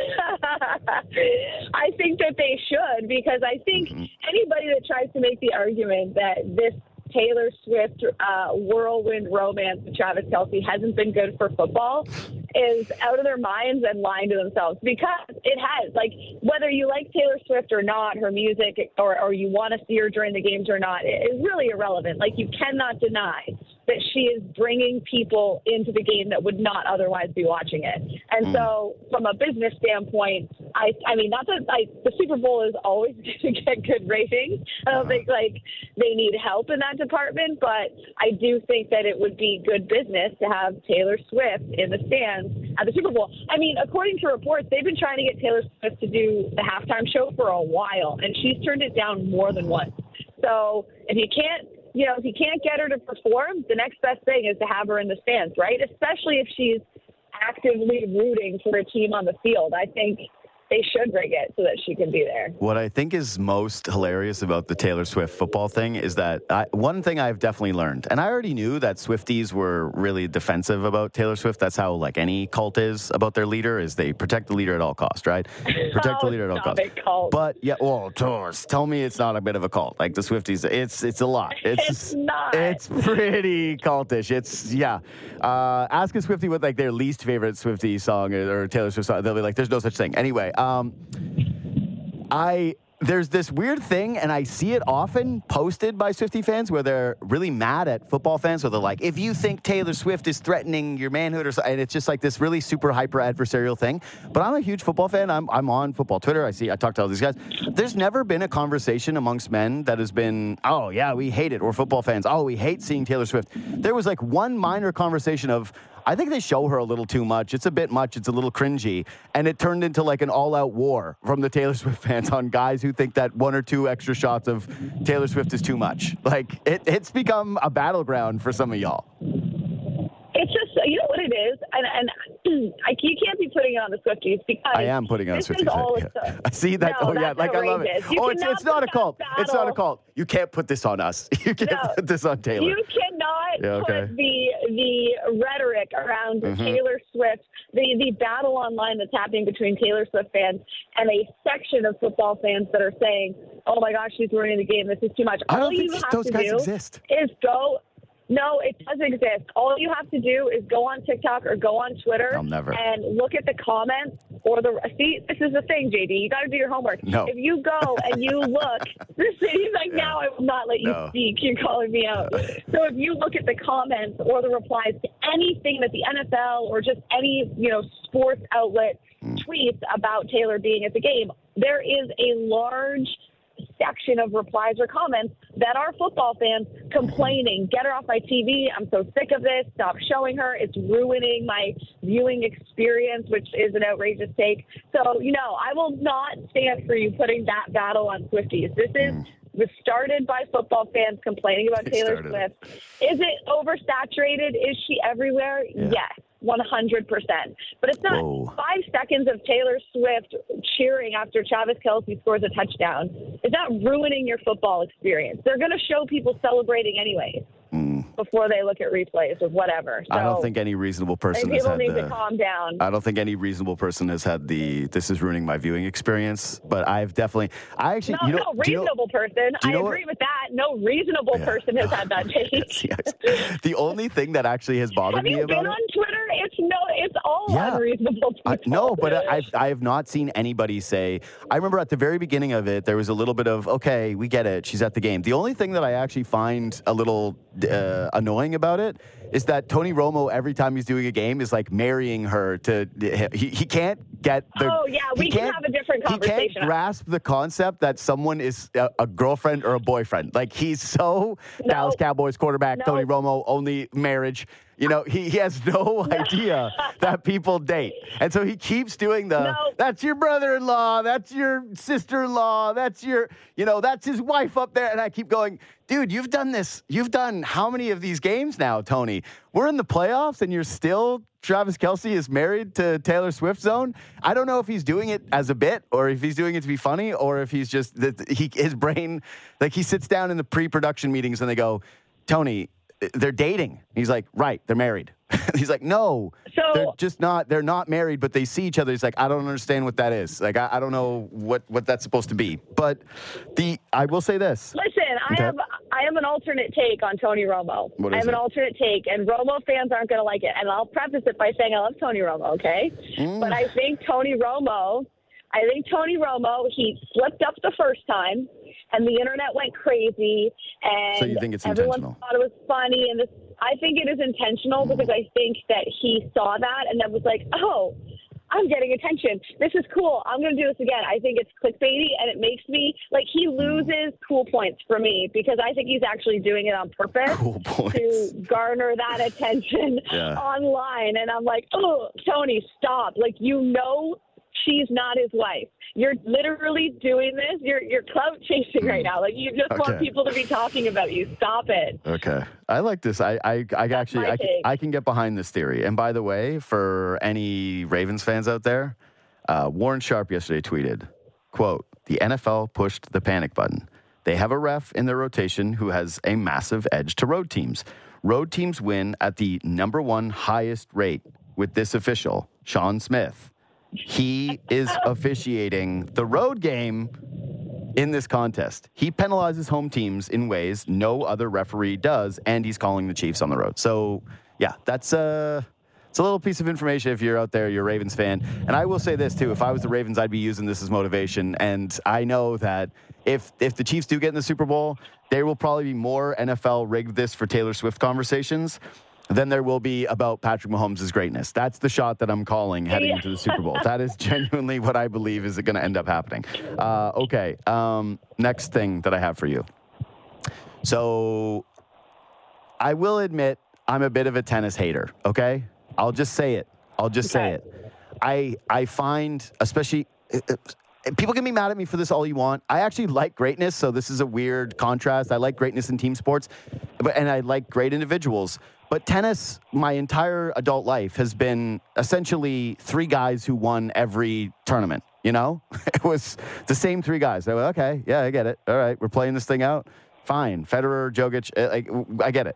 S3: I think that they should, because I think mm-hmm. anybody that tries to make the argument that this Taylor Swift uh, whirlwind romance with Travis Kelce hasn't been good for football is out of their minds and lying to themselves, because it has. Like, whether you like Taylor Swift or not, her music, or, or you want to see her during the games or not, is really irrelevant. Like, you cannot deny that she is bringing people into the game that would not otherwise be watching it. And mm. so from a business standpoint, I I mean, not that I, the Super Bowl is always going to get good ratings. I don't think, like, they need help in that department, but I do think that it would be good business to have Taylor Swift in the stands at the Super Bowl. I mean, according to reports, they've been trying to get Taylor Swift to do the halftime show for a while, and she's turned it down more than once. So if you can't, you know, if you can't get her to perform, the next best thing is to have her in the stands, right? Especially if she's actively rooting for a team on the field. I think they should rig it so that she can be there.
S1: What I think is most hilarious about the Taylor Swift football thing is that I, one thing I've definitely learned, and I already knew that Swifties were really defensive about Taylor Swift. That's how like any cult is about their leader, is they protect the leader at all cost, right? Protect
S3: oh,
S1: the leader at all
S3: stop
S1: cost.
S3: It, cult.
S1: But yeah, well, Tors, tell me it's not a bit of a cult. Like the Swifties, it's it's a lot. It's,
S3: it's not.
S1: It's pretty cultish. It's yeah. Uh, ask a Swiftie what like their least favorite Swiftie song is, or Taylor Swift song. They'll be like, "There's no such thing." Anyway. Um, I there's this weird thing, and I see it often posted by Swiftie fans where they're really mad at football fans. Where they're like, "If you think Taylor Swift is threatening your manhood," or something, and it's just like this really super hyper adversarial thing. But I'm a huge football fan. I'm I'm on football Twitter. I see. I talk to all these guys. There's never been a conversation amongst men that has been, "Oh yeah, we hate it," or football fans, "Oh, we hate seeing Taylor Swift." There was like one minor conversation of, I think they show her a little too much. It's a bit much. It's a little cringy. And it turned into like an all-out war from the Taylor Swift fans on guys who think that one or two extra shots of Taylor Swift is too much. Like, it, it's become a battleground for some of y'all.
S3: It's just, you know what it is? And, and I, you can't be putting it on the Swifties because
S1: I am putting it on
S3: this
S1: Swifties.
S3: is all
S1: Yeah. I see that.
S3: No,
S1: oh, yeah. Like,
S3: outrageous.
S1: I love it.
S3: You
S1: Oh, it's, it's not a cult.
S3: battle.
S1: It's not a cult. You can't put this on us. You can't
S3: No.
S1: put this on Taylor.
S3: You cannot
S1: Yeah, okay.
S3: put the the rhetoric around
S1: Mm-hmm.
S3: Taylor Swift, the, the battle online that's happening between Taylor Swift fans and a section of football fans that are saying, "Oh my gosh, she's ruining the game. This is too much."
S1: I don't
S3: All
S1: think
S3: you have
S1: those
S3: to
S1: guys
S3: do
S1: exist.
S3: is go. No, it does exist. All you have to do is go on TikTok or go on Twitter
S1: I'll never.
S3: and look at the comments or the see. This is the thing, J D. You got to do your homework.
S1: No.
S3: If you go and you look, this he's like,
S1: Yeah.
S3: now I will not let you
S1: No.
S3: speak. You're calling me out. So if you look at the comments or the replies to anything that the N F L or just any you know sports outlet
S1: Mm.
S3: tweets about Taylor being at the game, there is a large section of replies or comments that are football fans complaining, "Get her off my T V. I'm so sick of this. Stop showing her. It's ruining my viewing experience," which is an outrageous take. So, you know, I will not stand for you putting that battle on Swifties. This is was started by football fans complaining about
S1: They
S3: Taylor
S1: started
S3: Swift. Is it oversaturated? Is she everywhere?
S1: Yeah.
S3: Yes. one hundred percent. But it's not
S1: Whoa.
S3: five seconds of Taylor Swift cheering after Travis Kelce scores a touchdown. It's not ruining your football experience. They're going to show people celebrating anyways
S1: Mm.
S3: before they look at replays or whatever. So
S1: I don't think any reasonable
S3: I
S1: person
S3: think
S1: has
S3: people
S1: had
S3: need
S1: the...
S3: to calm down.
S1: I don't think any reasonable person has had the "this is ruining my viewing experience," but I've definitely, I actually,
S3: No,
S1: you know,
S3: no
S1: do you know-
S3: reasonable person.
S1: do you
S3: I
S1: know what-
S3: agree with that. No reasonable
S1: Yeah.
S3: person has had that take.
S1: Yes, yes. The only thing that actually has bothered
S3: Have
S1: me
S3: you
S1: about
S3: been
S1: it,
S3: on Twitter? It's no, it's all
S1: Yeah.
S3: unreasonable people.
S1: I, no, but I, I have not seen anybody say. I remember at the very beginning of it, there was a little bit of, okay, we get it, she's at the game. The only thing that I actually find a little uh, annoying about it is that Tony Romo, every time he's doing a game, is like marrying her to. He, he can't get the.
S3: Oh, yeah, we
S1: he
S3: can
S1: can't-
S3: have a different
S1: He
S3: conversation.
S1: can't grasp the concept that someone is a, a girlfriend or a boyfriend. Like, he's so
S3: No.
S1: Dallas Cowboys quarterback,
S3: No.
S1: Tony Romo, only marriage. You know, he, he has no idea that people date. And so he keeps doing the,
S3: No.
S1: that's your brother-in-law, that's your sister-in-law, that's your, you know, that's his wife up there. And I keep going, dude, you've done this. You've done how many of these games now, Tony? We're in the playoffs and you're still, Travis Kelce is married to Taylor Swift zone. I don't know if he's doing it as a bit or if he's doing it to be funny or if he's just, that he his brain, like he sits down in the pre-production meetings and they go, Tony, they're dating. He's like, right, they're married. He's like, no,
S3: So-
S1: they're just not, they're not married, but they see each other. He's like, I don't understand what that is. Like, I, I don't know what, what that's supposed to be. But the, I will say this.
S3: Listen, I
S1: Okay.
S3: have I have an alternate take on Tony Romo.
S1: What
S3: I
S1: is
S3: have an
S1: it?
S3: alternate take, and Romo fans aren't going to like it. And I'll preface it by saying I love Tony Romo, okay?
S1: Mm.
S3: But I think Tony Romo, I think Tony Romo, he slipped up the first time, and the internet went crazy, and
S1: So you think it's
S3: everyone
S1: intentional?
S3: thought it was funny. And this, I think it is intentional
S1: Mm.
S3: because I think that he saw that and then was like, oh, I'm getting attention. This is cool. I'm going to do this again. I think it's clickbaity, and it makes me, like, he loses cool points for me because I think he's actually doing it on purpose
S1: Cool points.
S3: to garner that attention
S1: Yeah.
S3: online. And I'm like, oh, Tony, stop. Like, you know she's not his wife. You're literally doing this. You're you're clout chasing right now. Like, you just want
S1: Okay.
S3: people to be talking about you. Stop it.
S1: Okay. I like this. I, I, I actually,
S3: my
S1: I, can-
S3: take.
S1: I can get behind this theory. And by the way, for any Ravens fans out there, Uh, Warren Sharp yesterday tweeted, quote, "The N F L pushed the panic button. They have a ref in their rotation who has a massive edge to road teams. Road teams win at the number one highest rate with this official, Sean Smith. He is officiating the road game in this contest. He penalizes home teams in ways no other referee does, and he's calling the Chiefs on the road." So, yeah, that's uh, it's a little piece of information if you're out there, you're a Ravens fan. And I will say this, too. If I was the Ravens, I'd be using this as motivation. And I know that if if the Chiefs do get in the Super Bowl, there will probably be more N F L rigged this for Taylor Swift conversations than there will be about Patrick Mahomes' greatness. That's the shot that I'm calling heading into the Super Bowl. That is genuinely what I believe is going to end up happening. Uh, okay, um, next thing that I have for you. So I will admit I'm a bit of a tennis hater, okay? I'll just say it. I'll just
S3: Okay.
S1: say it. I I find, especially... Uh, people can be mad at me for this all you want. I actually like greatness, so this is a weird contrast. I like greatness in team sports, but and I like great individuals. But tennis, my entire adult life, has been essentially three guys who won every tournament, you know? It was the same three guys. I went, okay, yeah, I get it. All right, we're playing this thing out. Fine. Federer, Djokovic, uh, like, I get it.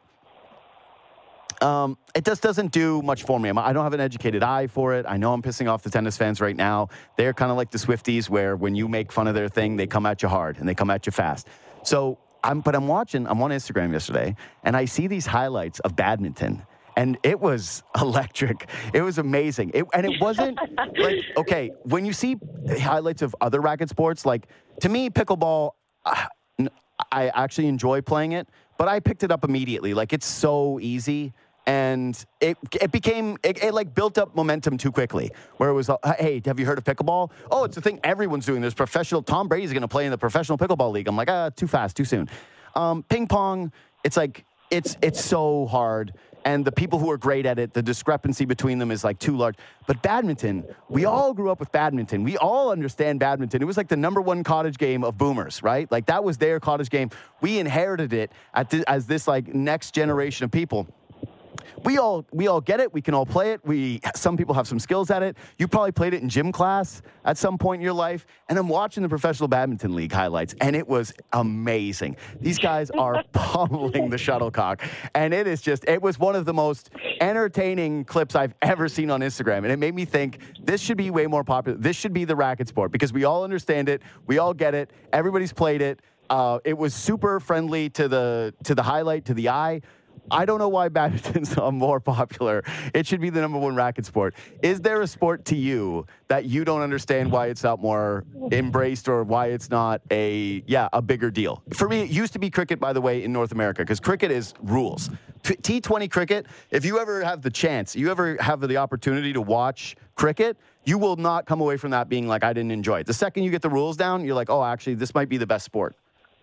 S1: Um, it just doesn't do much for me. I'm, I don't have an educated eye for it. I know I'm pissing off the tennis fans right now. They're kind of like the Swifties, where when you make fun of their thing, they come at you hard and they come at you fast. So, I'm, but I'm watching, I'm on Instagram yesterday, and I see these highlights of badminton, and it was electric. It was amazing. It, and it wasn't like, okay, when you see highlights of other racket sports, like, to me, pickleball, uh, I actually enjoy playing it, but I picked it up immediately. Like, it's so easy. And it it became, it, it like built up momentum too quickly, where it was, uh, hey, have you heard of pickleball? Oh, it's a thing everyone's doing. There's professional, Tom Brady's going to play in the professional pickleball league. I'm like, ah, too fast, too soon. Um, ping pong, it's like, it's it's so hard. And the people who are great at it, the discrepancy between them is like too large. But badminton, we all grew up with badminton. We all understand badminton. It was like the number one cottage game of boomers, right? Like, that was their cottage game. We inherited it at th- as this like next generation of people. We all we all get it. We can all play it. We some people have some skills at it. You probably played it in gym class at some point in your life. And I'm watching the Professional Badminton League highlights, and it was amazing. These guys are pummeling the shuttlecock, and it is just it was one of the most entertaining clips I've ever seen on Instagram. And it made me think this should be way more popular. This should be the racket sport, because we all understand it. We all get it. Everybody's played it. Uh, it was super friendly to the to the highlight, to the eye. I don't know why badminton's not more popular. It should be the number one racket sport. Is there a sport to you that you don't understand why it's not more embraced, or why it's not a, yeah, a bigger deal? For me, it used to be cricket, by the way, in North America, because cricket is rules. T twenty cricket, if you ever have the chance, you ever have the opportunity to watch cricket, you will not come away from that being like, I didn't enjoy it. The second you get the rules down, you're like, oh, actually, this might be the best sport.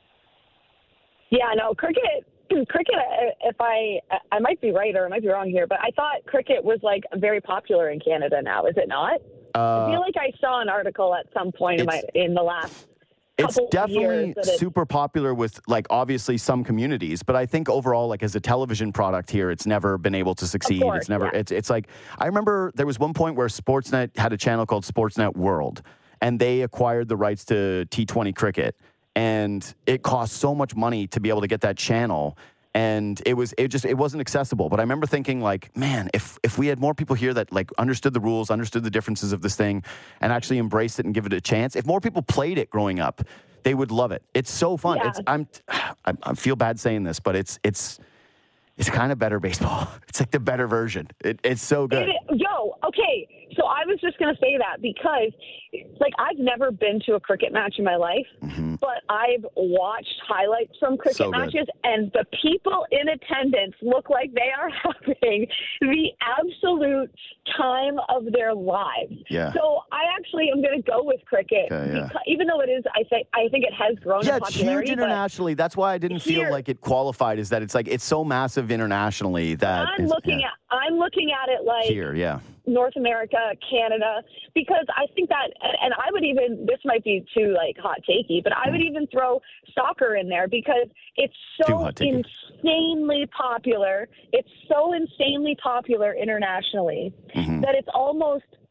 S3: Yeah, no, cricket... Cricket, if I, I might be right or I might be wrong here, but I thought cricket was like very popular in Canada now. Is it not?
S1: Uh,
S3: I feel like I saw an article at some point in my in the last
S1: It's
S3: couple
S1: definitely
S3: years that it's,
S1: super popular with, like, obviously some communities, but I think overall, like, as a television product here, it's never been able to succeed.
S3: course,
S1: it's never.
S3: yeah.
S1: It's it's like, I remember there was one point where Sportsnet had a channel called Sportsnet World, and they acquired the rights to T twenty cricket. And it cost so much money to be able to get that channel, and it was it just it wasn't accessible. But I remember thinking, like, man, if if we had more people here that like understood the rules, understood the differences of this thing, and actually embraced it and give it a chance, if more people played it growing up, they would love it. It's so fun.
S3: Yeah.
S1: It's I'm I, I feel bad saying this, but it's it's it's kind of better baseball. It's like the better version. It, it's so good.
S3: It, yo, okay. So I was just going to say that because, like, I've never been to a cricket match in my life, mm-hmm. but I've watched highlights from cricket
S1: so
S3: matches, and the people in attendance look like they are having the absolute time of their lives.
S1: Yeah.
S3: So I actually am going to go with cricket,
S1: Okay, yeah.
S3: because, even though it is, I think, I think it has grown
S1: Yeah,
S3: in
S1: it's
S3: popularity.
S1: huge internationally. That's why I didn't
S3: here-
S1: feel like it qualified. Is that it's like it's so massive internationally that
S3: I'm
S1: it's-
S3: looking
S1: yeah.
S3: at I'm looking at it like
S1: here, yeah.
S3: North America, Canada, because I think that, and I would even, this might be too like hot takey, but I would even throw soccer in there because it's
S1: Too
S3: so
S1: hot takey.
S3: insanely popular. It's so insanely popular internationally
S1: Mhm.
S3: that it's almost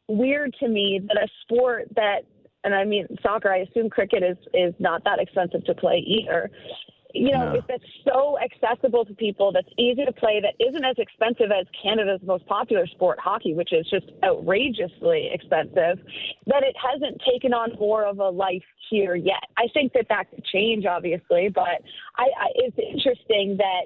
S3: weird to me that a sport that, and I mean soccer, I assume cricket is, is not that expensive to play either. You know,
S1: No.
S3: if that's so accessible to people, that's easy to play, that isn't as expensive as Canada's most popular sport, hockey, which is just outrageously expensive, that it hasn't taken on more of a life here yet. I think that that could change, obviously, but I, I, it's interesting that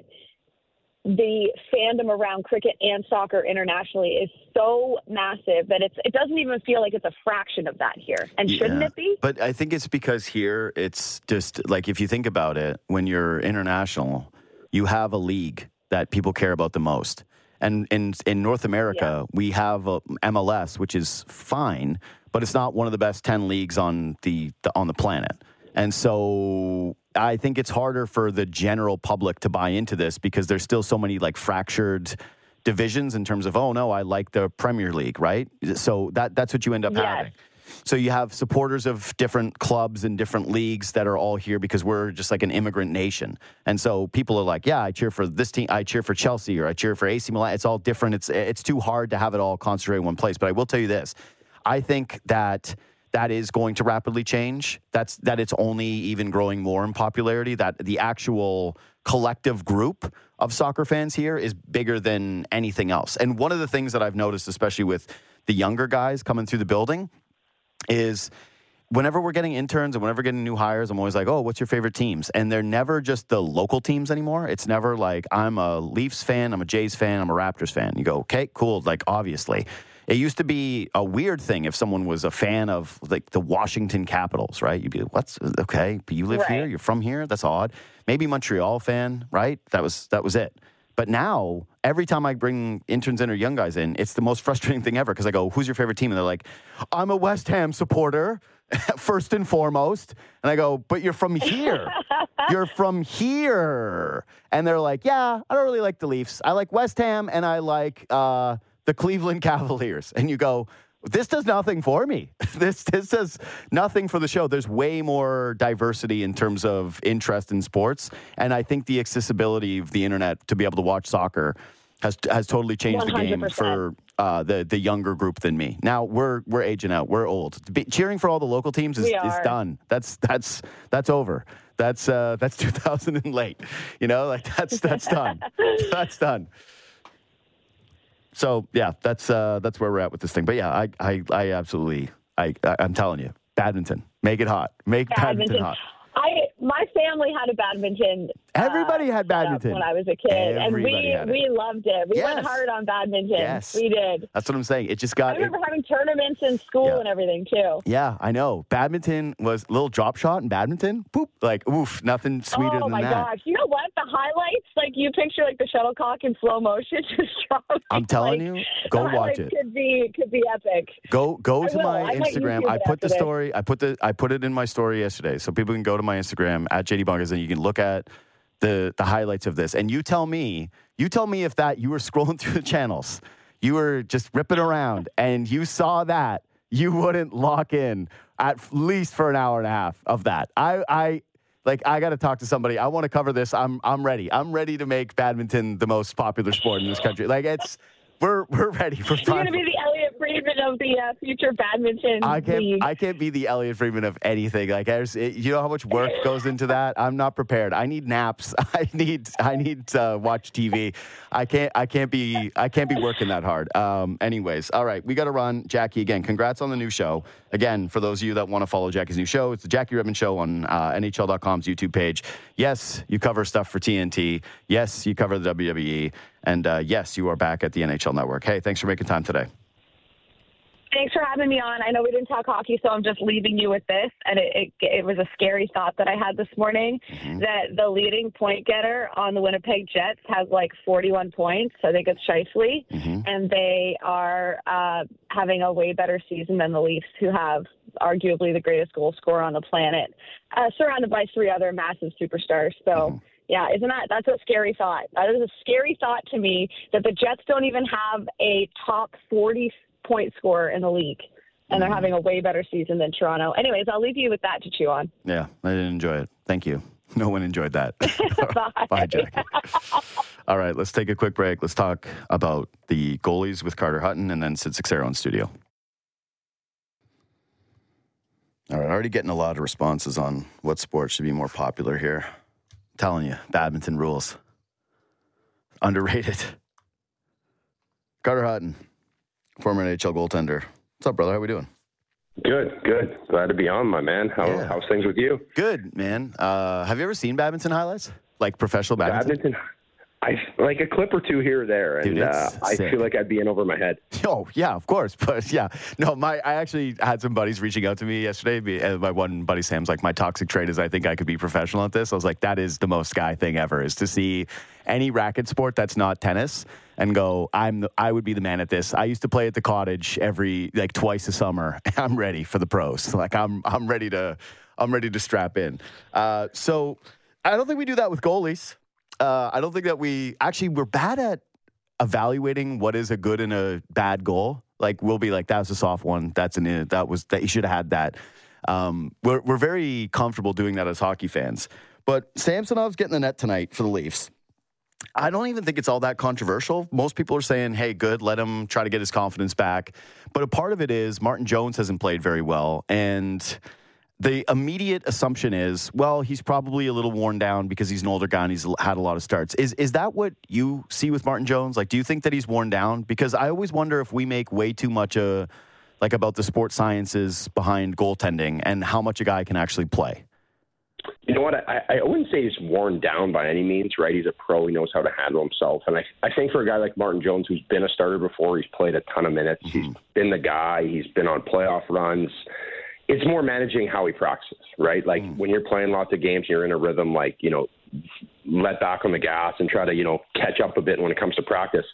S3: the fandom around cricket and soccer internationally is so massive that it's it doesn't even feel like it's a fraction of that here. And shouldn't
S1: Yeah.
S3: it be?
S1: But I think it's because here it's just like, if you think about it, when you're international, you have a league that people care about the most. And in in North America, we have a M L S, which is fine, but it's not one of the best ten leagues on the, the on the planet. And so I think it's harder for the general public to buy into this because there's still so many like fractured divisions in terms of, oh no, I like the Premier League, right? So that that's what you end up
S3: Yes.
S1: having. So you have supporters of different clubs and different leagues that are all here because we're just like an immigrant nation. And so people are like, yeah, I cheer for this team, I cheer for Chelsea, or I cheer for A C Milan. It's all different. It's it's too hard to have it all concentrated in one place. But I will tell you this. I think that that is going to rapidly change. That's that it's only even growing more in popularity, that the actual collective group of soccer fans here is bigger than anything else. And one of the things that I've noticed, especially with the younger guys coming through the building, is whenever we're getting interns and whenever we're getting new hires, I'm always like, oh, what's your favorite teams? And they're never just the local teams anymore. It's never like, I'm a Leafs fan, I'm a Jays fan, I'm a Raptors fan. You go, okay, cool, like obviously. It used to be a weird thing if someone was a fan of like the Washington Capitals, right? You'd be, what's okay? But you live
S3: Right.
S1: here, you're from here. That's odd. Maybe Montreal fan, right? That was that was it. But now every time I bring interns in or young guys in, it's the most frustrating thing ever because I go, "Who's your favorite team?" And they're like, "I'm a West Ham supporter, first and foremost." And I go, "But you're from here. You're from here." And they're like, "Yeah, I don't really like the Leafs. I like West Ham and I like." Uh, the Cleveland Cavaliers. And you go, this does nothing for me. This this does nothing for the show. There's way more diversity in terms of interest in sports. And I think the accessibility of the internet to be able to watch soccer has has totally changed
S3: one hundred
S1: the
S3: percent.
S1: game for uh, the the younger group than me. Now we're we're aging out. We're old. Be, cheering for all the local teams is,
S3: We
S1: is
S3: are.
S1: done. That's that's that's over. That's uh, that's two thousand and late. You know, like that's that's done. That's done. So yeah, that's uh, that's where we're at with this thing. But yeah, I I, I absolutely I, I I'm telling you, badminton, make it hot, make badminton,
S3: Badminton.
S1: hot.
S3: I my family had a badminton.
S1: Everybody
S3: uh,
S1: had badminton
S3: when I was a kid,
S1: Everybody
S3: and we
S1: had it.
S3: we loved it. We
S1: Yes.
S3: went hard on badminton.
S1: Yes.
S3: We did.
S1: That's what I'm saying. It just
S3: I
S1: got. It,
S3: remember having tournaments in school
S1: Yeah.
S3: and everything too.
S1: yeah, I know. Badminton was a little drop shot in badminton. Boop, like oof, nothing sweeter
S3: oh
S1: than
S3: my
S1: that.
S3: gosh! You know what? The highlights, like you picture like the shuttlecock in slow motion, just dropping.
S1: I'm telling
S3: like,
S1: you, go
S3: the
S1: watch
S3: highlights
S1: it.
S3: Could be could be epic.
S1: Go go
S3: I
S1: to
S3: will.
S1: my
S3: I might
S1: Instagram.
S3: YouTube
S1: I
S3: it
S1: put the
S3: after this.
S1: story. I put the I put it in my story yesterday, so people can go to my Instagram at J D Bunkers and you can look at the the highlights of this. And you tell me, you tell me if that you were scrolling through the channels, you were just ripping around, and you saw that, you wouldn't lock in at least for an hour and a half of that. I I. Like, I got to talk to somebody. I want to cover this. I'm I'm ready. I'm ready to make badminton the most popular sport in this country. Like, it's we're we're ready for
S3: You're going to be the Elliot Friedman of the uh, future badminton
S1: I can't.
S3: league.
S1: I can't be the Elliot Friedman of anything. Like, there's, it, you know how much work goes into that. I'm not prepared. I need naps. I need. I need to watch T V. I can't. I can't be. I can't be working that hard. Um. Anyways, all right. We got to run. Jackie, again, congrats on the new show. Again, for those of you that want to follow Jackie's new show, it's the Jackie Redmond Show on uh, N H L dot com's YouTube page. Yes, you cover stuff for T N T. Yes, you cover the W W E. And uh, yes, you are back at the N H L Network. Hey, thanks for making time today.
S3: Thanks for having me on. I know we didn't talk hockey, so I'm just leaving you with this. And it, it, it was a scary thought that I had this morning,
S1: Mm-hmm.
S3: that the leading point getter on the Winnipeg Jets has like forty-one points. I think it's Scheifele.
S1: Mm-hmm.
S3: And they are uh, having a way better season than the Leafs, who have arguably the greatest goal scorer on the planet, uh, surrounded by three other massive superstars. So,
S1: Mm-hmm.
S3: yeah, isn't that, that's a scary thought. That is a scary thought to me, that the Jets don't even have a top forty point scorer in the league, and they're having a way better season than Toronto. Anyways, I'll leave you with that to chew on.
S1: Yeah, I didn't enjoy it. Thank you. No one enjoyed that.
S3: Bye.
S1: Bye, Jackie. All right, let's take a quick break. Let's talk about the goalies with Carter Hutton and then Sid Sixero in studio. All right, already getting a lot of responses on what sports should be more popular here. I'm telling you, badminton rules. Underrated. Carter Hutton, former N H L goaltender. What's up, brother? How we doing?
S4: Good, good. Glad to be on, my man. How,
S1: Yeah.
S4: How's things with you?
S1: Good, man. Uh, have you ever seen badminton highlights? Like professional badminton?
S4: Badminton, I like a clip or two here or there, and
S1: Dude,
S4: uh,
S1: it's
S4: I
S1: sick.
S4: feel like I'd be in over my head.
S1: Oh, yeah, of course. But yeah, no, my I actually had some buddies reaching out to me yesterday. Me- And my one buddy, Sam's like, my toxic trait is I think I could be professional at this. I was like, that is the most guy thing ever, is to see any racket sport that's not tennis and go, I'm the, I would be the man at this. I used to play at the Cottage every, like twice a summer. I'm ready for the pros. Like I'm, I'm ready to, I'm ready to strap in. Uh, so I don't think we do that with goalies. Uh, I don't think that we actually we're bad at evaluating what is a good and a bad goal. Like we'll be like, that was a soft one. That's an that was that you should have had that. Um, we're we're very comfortable doing that as hockey fans. But Samsonov's getting the net tonight for the Leafs. I don't even think it's all that controversial. Most people are saying, hey, good, let him try to get his confidence back. But a part of it is Martin Jones hasn't played very well. And the immediate assumption is, well, he's probably a little worn down because he's an older guy and he's had a lot of starts. Is is that what you see with Martin Jones? Like, do you think that he's worn down? Because I always wonder if we make way too much uh, like about the sports sciences behind goaltending and how much a guy can actually play.
S4: You know what? I, I wouldn't say he's worn down by any means, right? He's a pro. He knows how to handle himself. And I, I think for a guy like Martin Jones, who's been a starter before, he's played a ton of minutes. Mm-hmm. He's been the guy. He's been on playoff runs. It's more managing how he practices, right? Like mm. when you're playing lots of games, you're in a rhythm, like, you know, let back on the gas and try to, you know, catch up a bit when it comes to practice.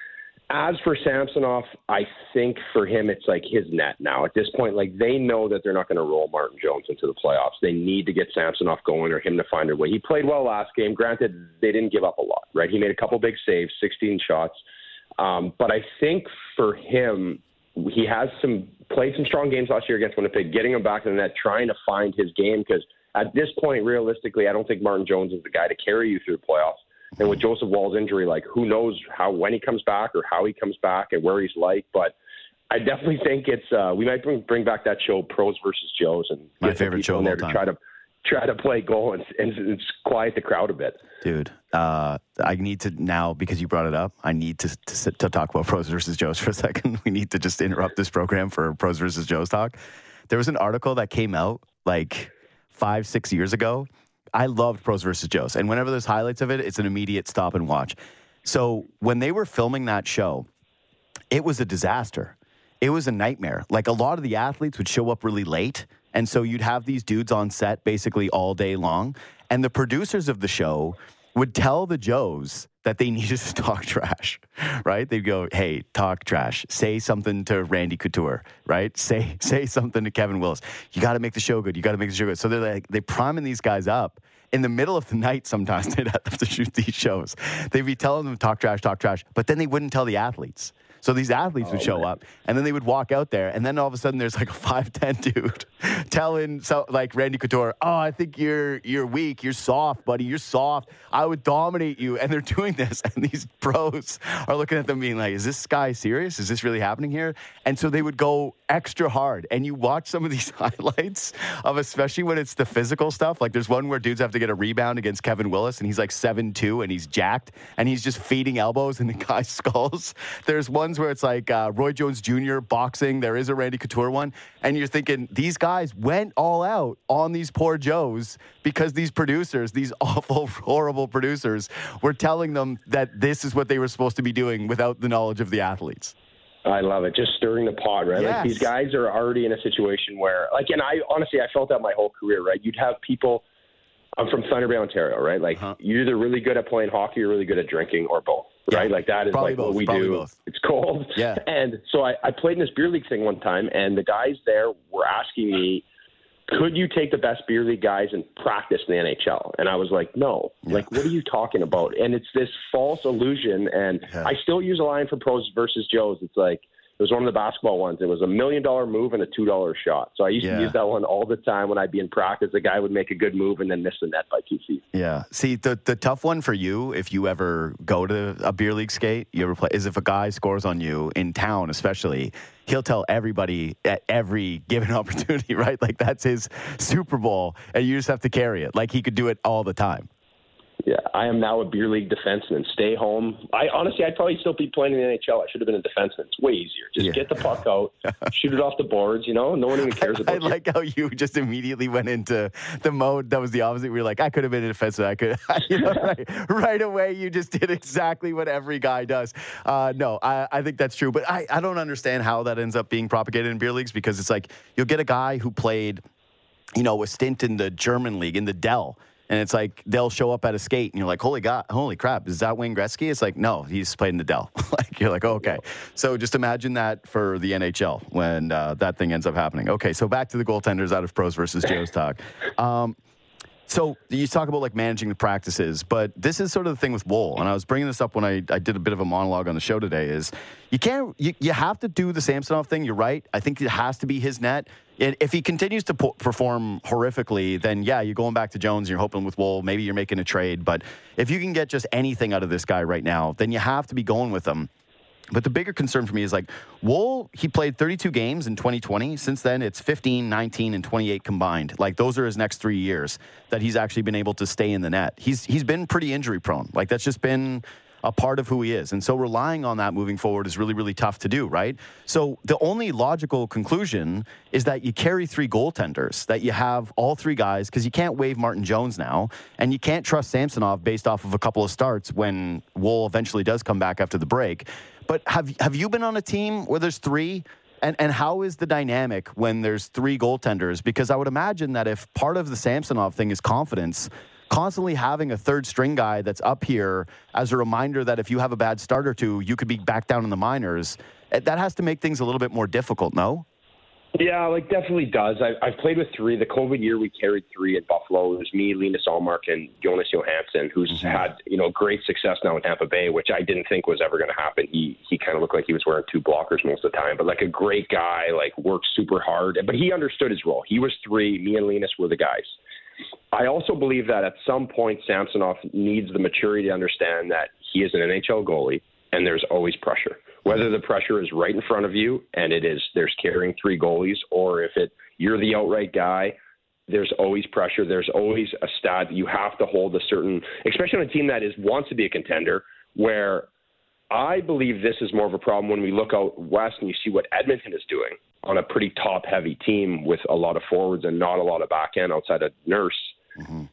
S4: As for Samsonov, I think for him, it's like his net now. At this point, like they know that they're not going to roll Martin Jones into the playoffs. They need to get Samsonov going or him to find a way. He played well last game. Granted, they didn't give up a lot, right? He made a couple big saves, sixteen shots. Um, but I think for him, he has some played some strong games last year against Winnipeg, getting him back in the net, trying to find his game. Because at this point, realistically, I don't think Martin Jones is the guy to carry you through the playoffs. And with Joseph Woll's injury, like who knows how when he comes back or how he comes back and where he's like. But I definitely think it's uh, we might bring, bring back that show, Pros versus Joes, and
S1: my
S4: get
S1: favorite show
S4: in there
S1: of all
S4: to
S1: time.
S4: try to try to play goal and, and, and quiet the crowd a bit.
S1: Dude, uh, I need to now, because you brought it up, I need to, to sit, to talk about Pros versus Joes for a second. We need to just interrupt this program for Pros versus Joes talk. There was an article that came out like five, six years ago. I loved Pros versus Joes. And whenever there's highlights of it, it's an immediate stop and watch. So when they were filming that show, it was a disaster. It was a nightmare. Like a lot of the athletes would show up really late. And so you'd have these dudes on set basically all day long. And the producers of the show would tell the Joes that they needed to talk trash, right? They'd go, hey, talk trash. Say something to Randy Couture, right? Say say something to Kevin Willis. You got to make the show good. You got to make the show good. So they're like, they're priming these guys up. In the middle of the night, sometimes they'd have to shoot these shows. They'd be telling them talk trash, talk trash, but then they wouldn't tell the athletes. So these athletes oh, would show man. up, and then they would walk out there, and then all of a sudden there's like a five ten dude telling so like Randy Couture, oh, I think you're you're weak, you're soft, buddy, you're soft. I would dominate you, and they're doing this, and these pros are looking at them being like, is this guy serious? Is this really happening here? And so they would go extra hard, and you watch some of these highlights of, especially when it's the physical stuff. Like there's one where dudes have to get a rebound against Kevin Willis, and he's like seven two, and he's jacked, and he's just feeding elbows in the guy's skulls. There's one where it's like uh, Roy Jones Junior boxing. There is a Randy Couture one. And you're thinking, these guys went all out on these poor Joes because these producers, these awful, horrible producers, were telling them that this is what they were supposed to be doing without the knowledge of the athletes.
S4: I love it. Just stirring the pot, right?
S1: Yes.
S4: Like these guys are already in a situation where, like, and I honestly, I felt that my whole career, right? You'd have people, I'm from Thunder Bay, Ontario, right? Like uh-huh. you're either really good at playing hockey or really good at drinking or both. Right? Yeah, like that is like both, what we do. Both. It's cold.
S1: Yeah.
S4: And so I, I played in this beer league thing one time, and the guys there were asking me, could you take the best beer league guys and practice in the N H L? And I was like, no. Yeah. Like, what are you talking about? And it's this false illusion. And yeah. I still use a line for Pros versus Joes. It's like, was one of the basketball ones. It was a million dollar move and a two dollar shot. So I used
S1: yeah.
S4: to use that one all the time when I'd be in practice. The guy would make a good move and then miss the net by two feet.
S1: Yeah. See, the the tough one for you, if you ever go to a beer league skate, you ever play, is if a guy scores on you in town, especially, he'll tell everybody at every given opportunity, right? Like that's his Super Bowl, and you just have to carry it. Like he could do it all the time.
S4: Yeah, I am now a beer league defenseman. Stay home. I honestly, I'd probably still be playing in the N H L. I should have been a defenseman. It's way easier. Just
S1: yeah.
S4: get the puck out, shoot it off the boards. You know, no one even cares about it.
S1: I like how you just immediately went into the mode that was the opposite. We were like, I could have been a defenseman. I could, you know, right, right away. You just did exactly what every guy does. Uh, no, I, I think that's true, but I, I don't understand how that ends up being propagated in beer leagues because it's like you'll get a guy who played, you know, a stint in the German league in the Dell. And it's like they'll show up at a skate, and you're like, "Holy God, holy crap! Is that Wayne Gretzky?" It's like, no, he's played in the Dell. Like you're like, oh, okay. So just imagine that for the N H L when uh, that thing ends up happening. Okay, so back to the goaltenders out of Pros versus Joes talk. Um, so you talk about like managing the practices, but this is sort of the thing with Woll, and I was bringing this up when I, I did a bit of a monologue on the show today. Is you can't you, you have to do the Samsonov thing. You're right. I think it has to be his net. If he continues to po- perform horrifically, then, yeah, you're going back to Jones and you're hoping with Woll. Maybe you're making a trade. But if you can get just anything out of this guy right now, then you have to be going with him. But the bigger concern for me is, like, Woll, he played thirty-two games in twenty twenty. Since then, it's fifteen, nineteen, and twenty-eight combined. Like, those are his next three years that he's actually been able to stay in the net. He's He's been pretty injury-prone. Like, that's just been a part of who he is. And so relying on that moving forward is really, really tough to do, right? So the only logical conclusion is that you carry three goaltenders, that you have all three guys, because you can't waive Martin Jones now, and you can't trust Samsonov based off of a couple of starts when Woll eventually does come back after the break. But have have you been on a team where there's three? And and how is the dynamic when there's three goaltenders? Because I would imagine that if part of the Samsonov thing is confidence, constantly having a third string guy that's up here as a reminder that if you have a bad start or two, you could be back down in the minors, that has to make things a little bit more difficult, no?
S4: Yeah, like definitely does. I, I've played with three. The COVID year, we carried three at Buffalo. It was me, Linus Allmark, and Jonas Johansson, who's mm-hmm. had, you know, great success now in Tampa Bay, which I didn't think was ever going to happen. He he kind of looked like he was wearing two blockers most of the time, but like a great guy, like worked super hard. But he understood his role. He was three. Me and Linus were the guys. I also believe that at some point Samsonov needs the maturity to understand that he is an N H L goalie and there's always pressure. Whether the pressure is right in front of you and it is there's carrying three goalies, or if it you're the outright guy, there's always pressure. There's always a stat you have to hold a certain, especially on a team that is wants to be a contender, where I believe this is more of a problem when we look out west and you see what Edmonton is doing on a pretty top-heavy team with a lot of forwards and not a lot of back end outside of Nurse. Mm-hmm.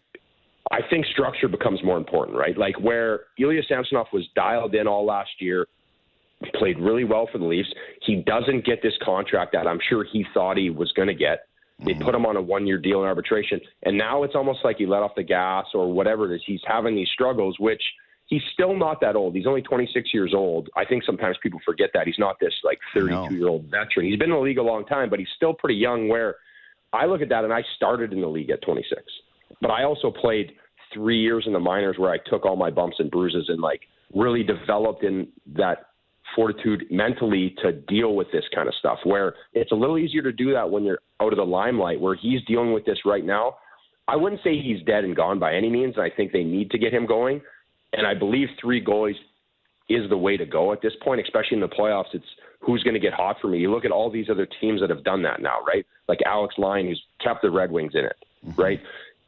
S4: I think structure becomes more important, right? Like where Ilya Samsonov was dialed in all last year, played really well for the Leafs. He doesn't get this contract that I'm sure he thought he was going to get. They mm-hmm. put him on a one-year deal in arbitration, and now it's almost like he let off the gas or whatever it is. He's having these struggles, which he's still not that old. He's only twenty-six years old. I think sometimes people forget that. He's not this like thirty-two-year-old veteran. He's been in the league a long time, but he's still pretty young, where I look at that, and I started in the league at twenty-six. But I also played three years in the minors where I took all my bumps and bruises and like really developed in that fortitude mentally to deal with this kind of stuff, where it's a little easier to do that when you're out of the limelight, where he's dealing with this right now. I wouldn't say he's dead and gone by any means. I think they need to get him going. And I believe three goalies is the way to go at this point, especially in the playoffs. It's who's going to get hot for me. You look at all these other teams that have done that now, right? Like Alex Lyon, who's kept the Red Wings in it, mm-hmm. right?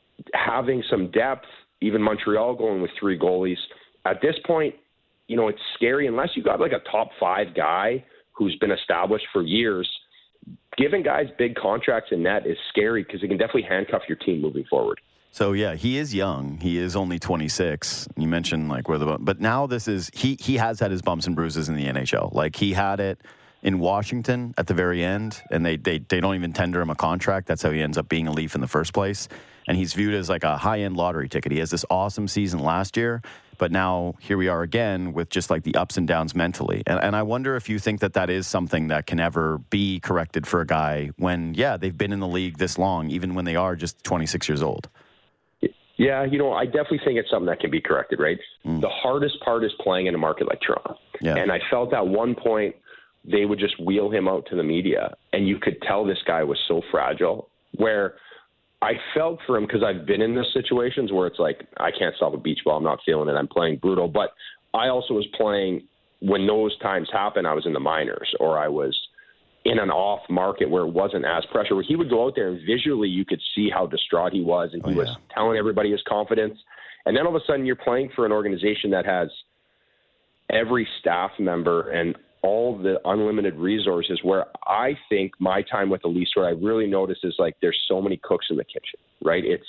S4: Having some depth, even Montreal going with three goalies. At this point, you know, it's scary unless you got like a top five guy who's been established for years. Giving guys big contracts in net is scary because it can definitely handcuff your team moving forward.
S1: So, yeah, he is young. He is only twenty-six. You mentioned, like, where the... But now this is... He, he has had his bumps and bruises in the N H L. Like, he had it in Washington at the very end, and they, they, they don't even tender him a contract. That's how he ends up being a Leaf in the first place. And he's viewed as, like, a high-end lottery ticket. He has this awesome season last year, but now here we are again with just, like, the ups and downs mentally. And, and I wonder if you think that that is something that can ever be corrected for a guy when, yeah, they've been in the league this long, even when they are just twenty-six years old.
S4: Yeah, you know, I definitely think it's something that can be corrected, right? Mm. The hardest part is playing in a market like Toronto. Yeah. And I felt at one point they would just wheel him out to the media. And you could tell this guy was so fragile, where I felt for him because I've been in those situations where it's like, I can't stop a beach ball. I'm not feeling it. I'm playing brutal. But I also was playing when those times happen. I was in the minors, or I was in an off market where it wasn't as pressure, where he would go out there and visually you could see how distraught he was. And he oh, yeah. was telling everybody his confidence. And then all of a sudden you're playing for an organization that has every staff member and all the unlimited resources, where I think my time with the Leafs, where I really notice is like there's so many cooks in the kitchen, right? It's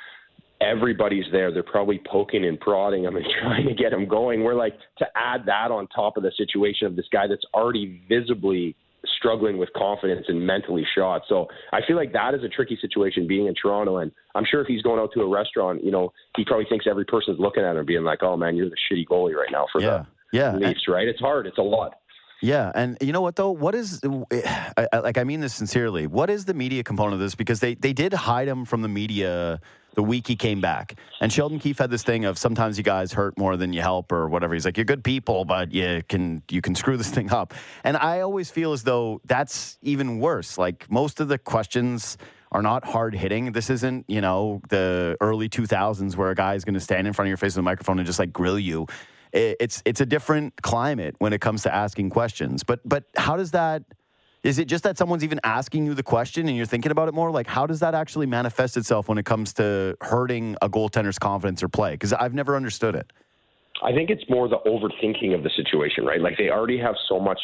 S4: everybody's there. They're probably poking and prodding them and trying to get them going. We're like, to add that on top of the situation of this guy that's already visibly struggling with confidence and mentally shot. So I feel like that is a tricky situation being in Toronto. And I'm sure if he's going out to a restaurant, you know, he probably thinks every person's looking at him being like, oh man, you're the shitty goalie right now for
S1: yeah.
S4: the
S1: yeah.
S4: Leafs, right? It's hard. It's a lot.
S1: Yeah, and you know what, though? What is, I, I, like, I mean this sincerely, what is the media component of this? Because they, they did hide him from the media the week he came back. And Sheldon Keefe had this thing of sometimes you guys hurt more than you help or whatever. He's like, you're good people, but you can you can screw this thing up. And I always feel as though that's even worse. Like, most of the questions are not hard-hitting. This isn't, you know, the early two thousands where a guy is going to stand in front of your face with a microphone and just, like, grill you. It's it's a different climate when it comes to asking questions. But but how does that, is it just that someone's even asking you the question and you're thinking about it more? Like, how does that actually manifest itself when it comes to hurting a goaltender's confidence or play? Because I've never understood it.
S4: I think it's more the overthinking of the situation, right? Like, they already have so much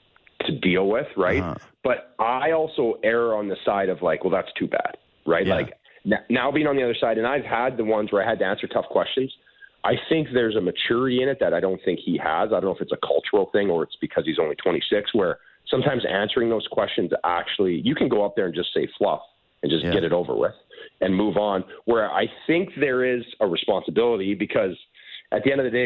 S4: to deal with, right? Uh-huh. But I also err on the side of like, well, that's too bad, right?
S1: Yeah.
S4: Like, now being on the other side, and I've had the ones where I had to answer tough questions, I think there's a maturity in it that I don't think he has. I don't know if it's a cultural thing or it's because he's only twenty-six, where sometimes answering those questions actually, you can go up there and just say fluff and just yeah. get it over with and move on, where I think there is a responsibility, because at the end of the day,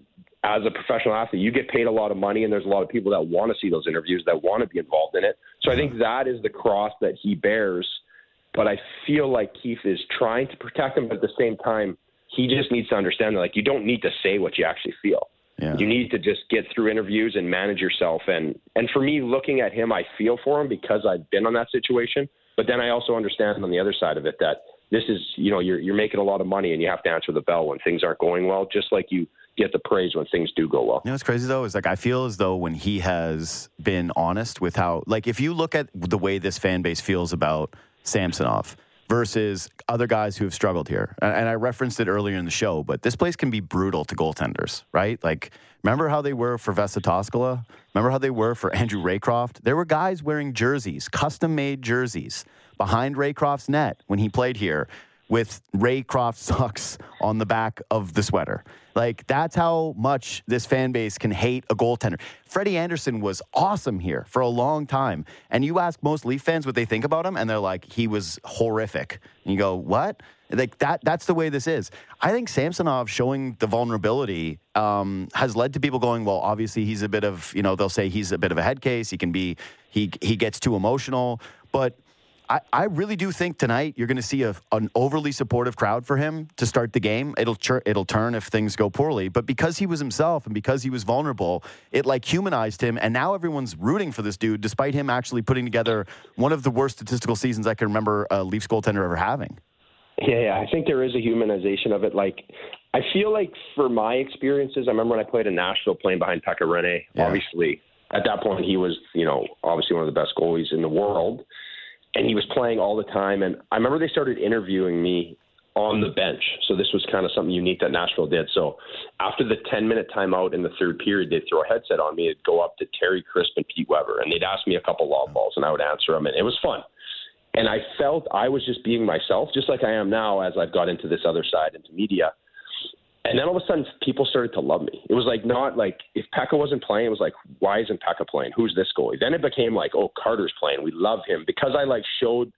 S4: as a professional athlete, you get paid a lot of money, and there's a lot of people that want to see those interviews, that want to be involved in it. So I think that is the cross that he bears. But I feel like Keefe is trying to protect him, but at the same time, he just needs to understand that, like, you don't need to say what you actually feel.
S1: Yeah.
S4: You need to just get through interviews and manage yourself. And, and for me, looking at him, I feel for him because I've been on that situation. But then I also understand on the other side of it that this is, you know, you're you're making a lot of money and you have to answer the bell when things aren't going well, just like you get the praise when things do go well.
S1: You know what's crazy, though, is like I feel as though when he has been honest with how, like, if you look at the way this fan base feels about Samsonov versus other guys who have struggled here. And I referenced it earlier in the show, but this place can be brutal to goaltenders, right? Like, remember how they were for Vesa Toskala? Remember how they were for Andrew Raycroft? There were guys wearing jerseys, custom-made jerseys, behind Raycroft's net when he played here with Raycroft sucks on the back of the sweater. Like, that's how much this fan base can hate a goaltender. Freddie Anderson was awesome here for a long time. And you ask most Leaf fans what they think about him, and they're like, he was horrific. And you go, what? Like, that that's the way this is. I think Samsonov showing the vulnerability um, has led to people going, well, obviously he's a bit of, you know, they'll say he's a bit of a head case. He can be, he he gets too emotional. But I, I really do think tonight you're going to see a, an overly supportive crowd for him to start the game. It'll chur- it'll turn if things go poorly. But because he was himself and because he was vulnerable, it like humanized him. And now everyone's rooting for this dude, despite him actually putting together one of the worst statistical seasons I can remember a Leafs goaltender ever having.
S4: Yeah, yeah, I think there is a humanization of it. Like, I feel like for my experiences, I remember when I played in Nashville playing behind Pekka Rinne. Yeah. Obviously, at that point, he was, you know, obviously one of the best goalies in the world. And he was playing all the time. And I remember they started interviewing me on the bench. So this was kind of something unique that Nashville did. So after the ten-minute timeout in the third period, they'd throw a headset on me. It'd go up to Terry Crisp and Pete Weber. And they'd ask me a couple lob balls, and I would answer them. And it was fun. And I felt I was just being myself, just like I am now as I've got into this other side, into media. And then all of a sudden, people started to love me. It was like not like if Pekka wasn't playing, it was like, why isn't Pekka playing? Who's this goalie? Then it became like, oh, Carter's playing. We love him because I like showed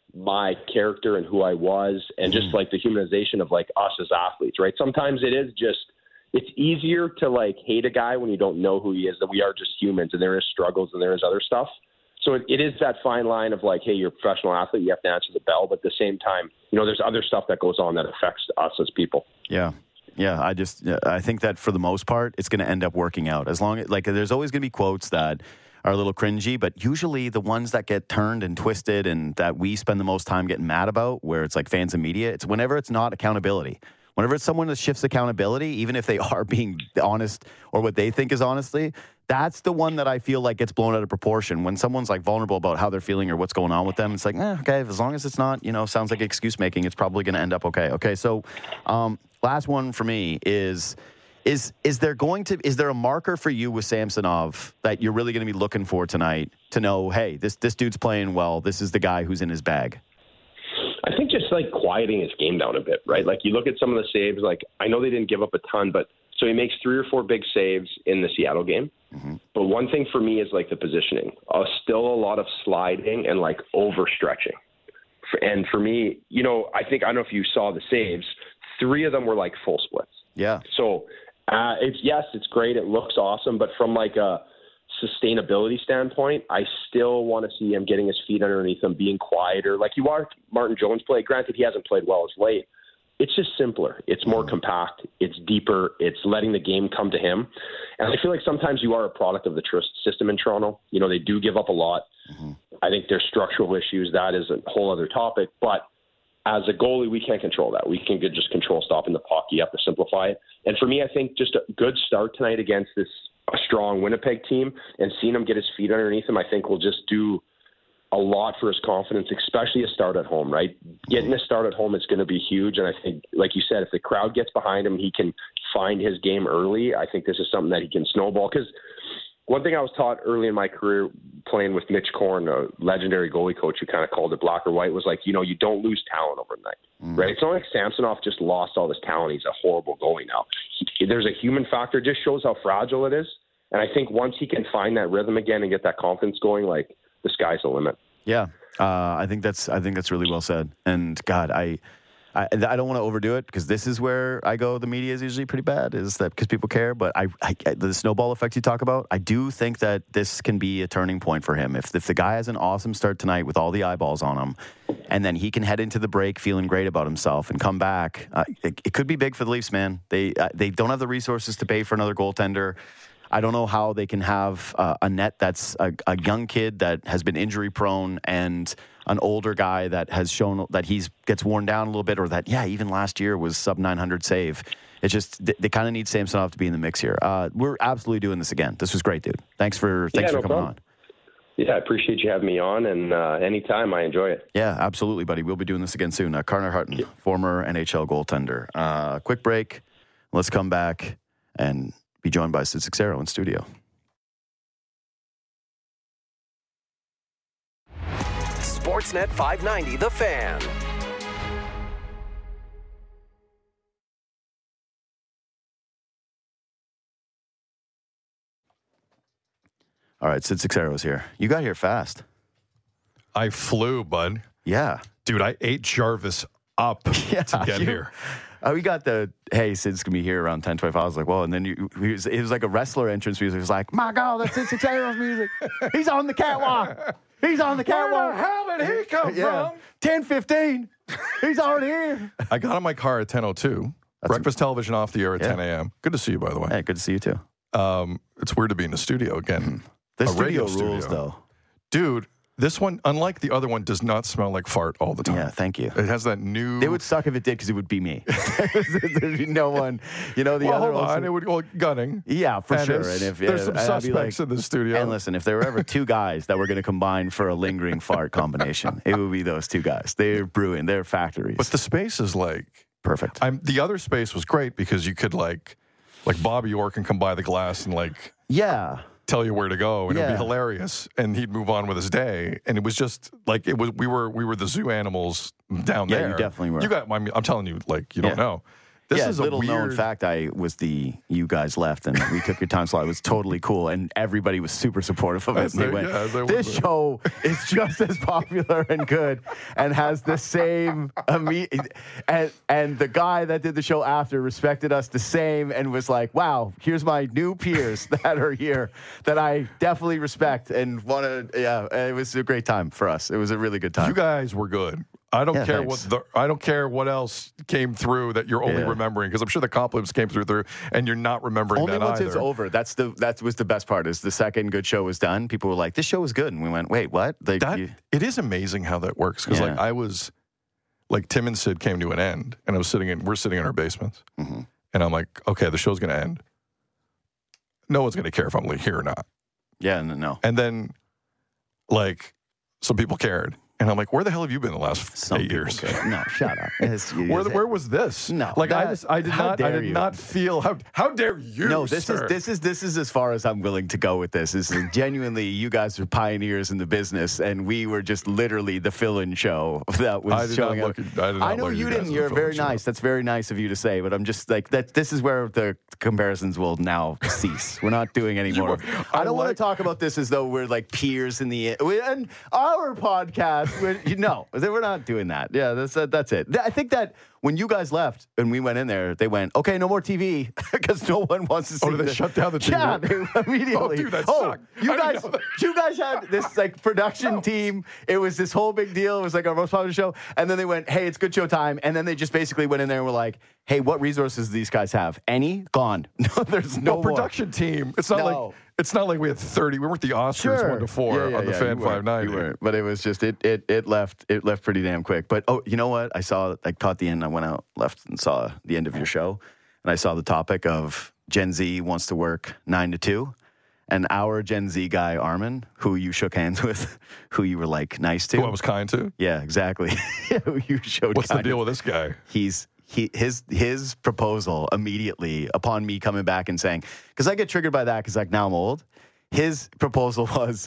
S4: my character and who I was, and just like the humanization of like us as athletes, right? Sometimes it is just, it's easier to like hate a guy when you don't know who he is, that we are just humans and there is struggles and there is other stuff. So it, it is that fine line of like, hey, you're a professional athlete, you have to answer the bell, but at the same time, you know, there's other stuff that goes on that affects us as people.
S1: Yeah. Yeah, I just I think that for the most part, it's going to end up working out. As long as, like, there's always going to be quotes that are a little cringy, but usually the ones that get turned and twisted and that we spend the most time getting mad about, where it's like fans and media, it's whenever it's not accountability. Whenever it's someone that shifts accountability, even if they are being honest or what they think is honestly, that's the one that I feel like gets blown out of proportion. When someone's like vulnerable about how they're feeling or what's going on with them, it's like, eh, okay, as long as it's not, you know, sounds like excuse making, it's probably going to end up okay. Okay, so um, last one for me is... Is is there going to is there a marker for you with Samsonov that you're really going to be looking for tonight to know, hey, this this dude's playing well. This is the guy who's in his bag.
S4: I think just like quieting his game down a bit, right? Like you look at some of the saves. Like I know they didn't give up a ton, but so he makes three or four big saves in the Seattle game. Mm-hmm. But one thing for me is like the positioning. Uh, still a lot of sliding and like overstretching. And for me, you know, I think I don't know if you saw the saves. Three of them were like full splits.
S1: Yeah.
S4: So. Uh, it's yes, it's great. It looks awesome, but from like a sustainability standpoint, I still want to see him getting his feet underneath him, being quieter. Like you watch Martin Jones play. Granted, he hasn't played well as late. It's just simpler. It's more compact. It's deeper. It's letting the game come to him. And I feel like sometimes you are a product of the trust system in Toronto. You know, they do give up a lot. Mm-hmm. I think there's structural issues. That is a whole other topic, but. As a goalie, we can't control that. We can just control stopping the puck. You have to simplify it. And for me, I think just a good start tonight against this a strong Winnipeg team and seeing him get his feet underneath him, I think will just do a lot for his confidence, especially a start at home, right? Getting a start at home is going to be huge. And I think, like you said, if the crowd gets behind him, he can find his game early. I think this is something that he can snowball. Because one thing I was taught early in my career playing with Mitch Korn, a legendary goalie coach who kind of called it black or white, was like, you know, you don't lose talent overnight, mm. right? It's not like Samsonov just lost all this talent. He's a horrible goalie now. He, there's a human factor. It just shows how fragile it is. And I think once he can find that rhythm again and get that confidence going, like the sky's the limit.
S1: Yeah, uh, I think that's I think that's really well said. And God, I. I, I don't want to overdo it because this is where I go. The media is usually pretty bad, is that because people care. But I, I, the snowball effect you talk about, I do think that this can be a turning point for him. If if the guy has an awesome start tonight with all the eyeballs on him, and then he can head into the break feeling great about himself and come back, uh, it, it could be big for the Leafs, man. They uh, they don't have the resources to pay for another goaltender. I don't know how they can have uh, a net that's a, a young kid that has been injury prone and an older guy that has shown that he's gets worn down a little bit, or that, yeah, even last year was sub nine hundred save. It's just, they, they kind of need Samsonov to be in the mix here. Uh, we're absolutely doing this again. This was great, dude. Thanks for thanks
S4: yeah,
S1: for
S4: no
S1: coming
S4: problem.
S1: on.
S4: Yeah, I appreciate you having me on, and uh, anytime, I enjoy it.
S1: Yeah, absolutely, buddy. We'll be doing this again soon. Uh, Carter Hutton, yeah. former N H L goaltender. Uh, quick break. Let's come back and be joined by Sid Seixeiro in studio.
S2: Sportsnet five ninety, The Fan.
S1: All right, Sid Seixeiro's here. You got here fast.
S5: I flew, bud.
S1: Yeah.
S5: Dude, I ate Jarvis up yeah, to get you, here.
S1: Uh, we got the, hey, Sid's going to be here around ten twenty-five. I was like, well, and then you, he was, it was like a wrestler entrance music. It was like, my God, that's Sid Seixeiro's music. He's on the catwalk. He's on the catwalk.
S5: Where the hell did he come
S1: yeah.
S5: from?
S1: ten fifteen. He's already here.
S5: I got in my car at ten oh two. That's Breakfast a, television off the air at yeah. ten a.m. Good to see you, by the way.
S1: Hey, good to see you, too.
S5: Um, it's weird to be in the studio again.
S1: The studio rules, though.
S5: Dude, this one, unlike the other one, does not smell like fart all the time.
S1: Yeah, thank you.
S5: It has that new...
S1: It would suck if it did, because it would be me. There'd be no one. You know, the
S5: well,
S1: other
S5: hold
S1: also,
S5: on. It would go gunning.
S1: Yeah, for
S5: and
S1: sure. And if
S5: There's
S1: uh,
S5: some
S1: and
S5: suspects
S1: like,
S5: in the studio.
S1: And listen, if there were ever two guys that were going to combine for a lingering fart combination, it would be those two guys. They're brewing. They're factories.
S5: But the space is like...
S1: Perfect.
S5: I'm, the other space was great because you could like... Like Bobby Orr can come by the glass and like...
S1: Yeah.
S5: Tell you where to go, and
S1: yeah.
S5: it'd be hilarious, and he'd move on with his day, and it was just like it was. We were we were the zoo animals down
S1: yeah,
S5: there.
S1: You definitely were.
S5: You got. I mean, I'm telling you, like you
S1: yeah.
S5: don't know. This
S1: yeah,
S5: is
S1: little
S5: a weird...
S1: known fact. I was the you guys left, and we took your time slot. It was totally cool, and everybody was super supportive of it. And they went,
S5: yeah,
S1: this show is just as popular and good, and has the same imme- and and the guy that did the show after respected us the same, and was like, wow, here's my new peers that are here that I definitely respect and want to. Yeah, it was a great time for us. It was a really good time.
S5: You guys were good. I don't
S1: Yeah,
S5: care
S1: thanks.
S5: what the I don't care what else came through that you're only
S1: Yeah.
S5: remembering, because I'm sure the compliments came through through and you're not remembering
S1: Only
S5: that
S1: once
S5: either.
S1: it's over. That's the that was the best part. Is the second good show was done, people were like, "This show was good," and we went, "Wait, what?" Like,
S5: That
S1: you-
S5: it is amazing how that works, because like
S1: Yeah.
S5: I was like Tim and Sid came to an end, and I was sitting in we're sitting in our basements,
S1: Mm-hmm.
S5: and I'm like, okay, the show's gonna end. No one's gonna care if I'm here or not.
S1: yeah, no, no.
S5: And then like some people cared, and I'm like, where the hell have you been the last
S1: Some
S5: eight
S1: people
S5: years?
S1: care. No, shut up. It's-
S5: Where, where was this?
S1: No,
S5: like I
S1: that-
S5: just I did
S1: how
S5: not I
S1: dare
S5: did
S1: you.
S5: not feel how how dare you?
S1: No, this
S5: sir?
S1: is this is this is as far as I'm willing to go with this. This is genuinely, you guys are pioneers in the business, and we were just literally the fill-in show that was
S5: I did not
S1: showing
S5: look
S1: up.
S5: at- I did not
S1: know
S5: look at
S1: you
S5: you guys
S1: didn't.
S5: as a
S1: You're
S5: fill-in
S1: very
S5: show.
S1: nice. That's very nice of you to say. But I'm just like that. This is where the comparisons will now cease. We're not doing any more.
S5: were-
S1: I
S5: I
S1: don't want
S5: like-
S1: to talk about this as though we're like peers in the we, and our podcast. We're, you know, we're not doing that. Yeah, that's that's it. I think that when you guys left and we went in there, they went, okay, no more T V because no one wants to see.
S5: Oh, did they
S1: the-
S5: shut down the T V?
S1: Yeah, they immediately.
S5: Oh, dude, that
S1: oh,
S5: sucked.
S1: you
S5: I didn't
S1: guys,
S5: know that.
S1: you guys had this like production team. It was this whole big deal. It was like our most popular show, and then they went, hey, it's good show time, and then they just basically went in there and were like, hey, what resources do these guys have? Any? Gone. No, there's no
S5: no
S1: more.
S5: production team. It's not
S1: No.
S5: like it's not like we had thirty. We weren't the Oscars
S1: Sure.
S5: one to four
S1: Yeah, yeah,
S5: on the
S1: yeah,
S5: Fan
S1: you weren't.
S5: five ninety.
S1: You weren't. But it was just it it it left it left pretty damn quick. But oh, you know what? I saw I caught the end. I went out, left, and saw the end of your show, and I saw the topic of Gen Z wants to work nine to two, and our Gen Z guy Armin, who you shook hands with, who you were like nice to.
S5: Who I was kind to.
S1: Yeah, exactly. Who you showed.
S5: What's the
S1: kindness.
S5: deal with this guy?
S1: He's he his his proposal immediately upon me coming back and saying, because I get triggered by that because like now I'm old. His proposal was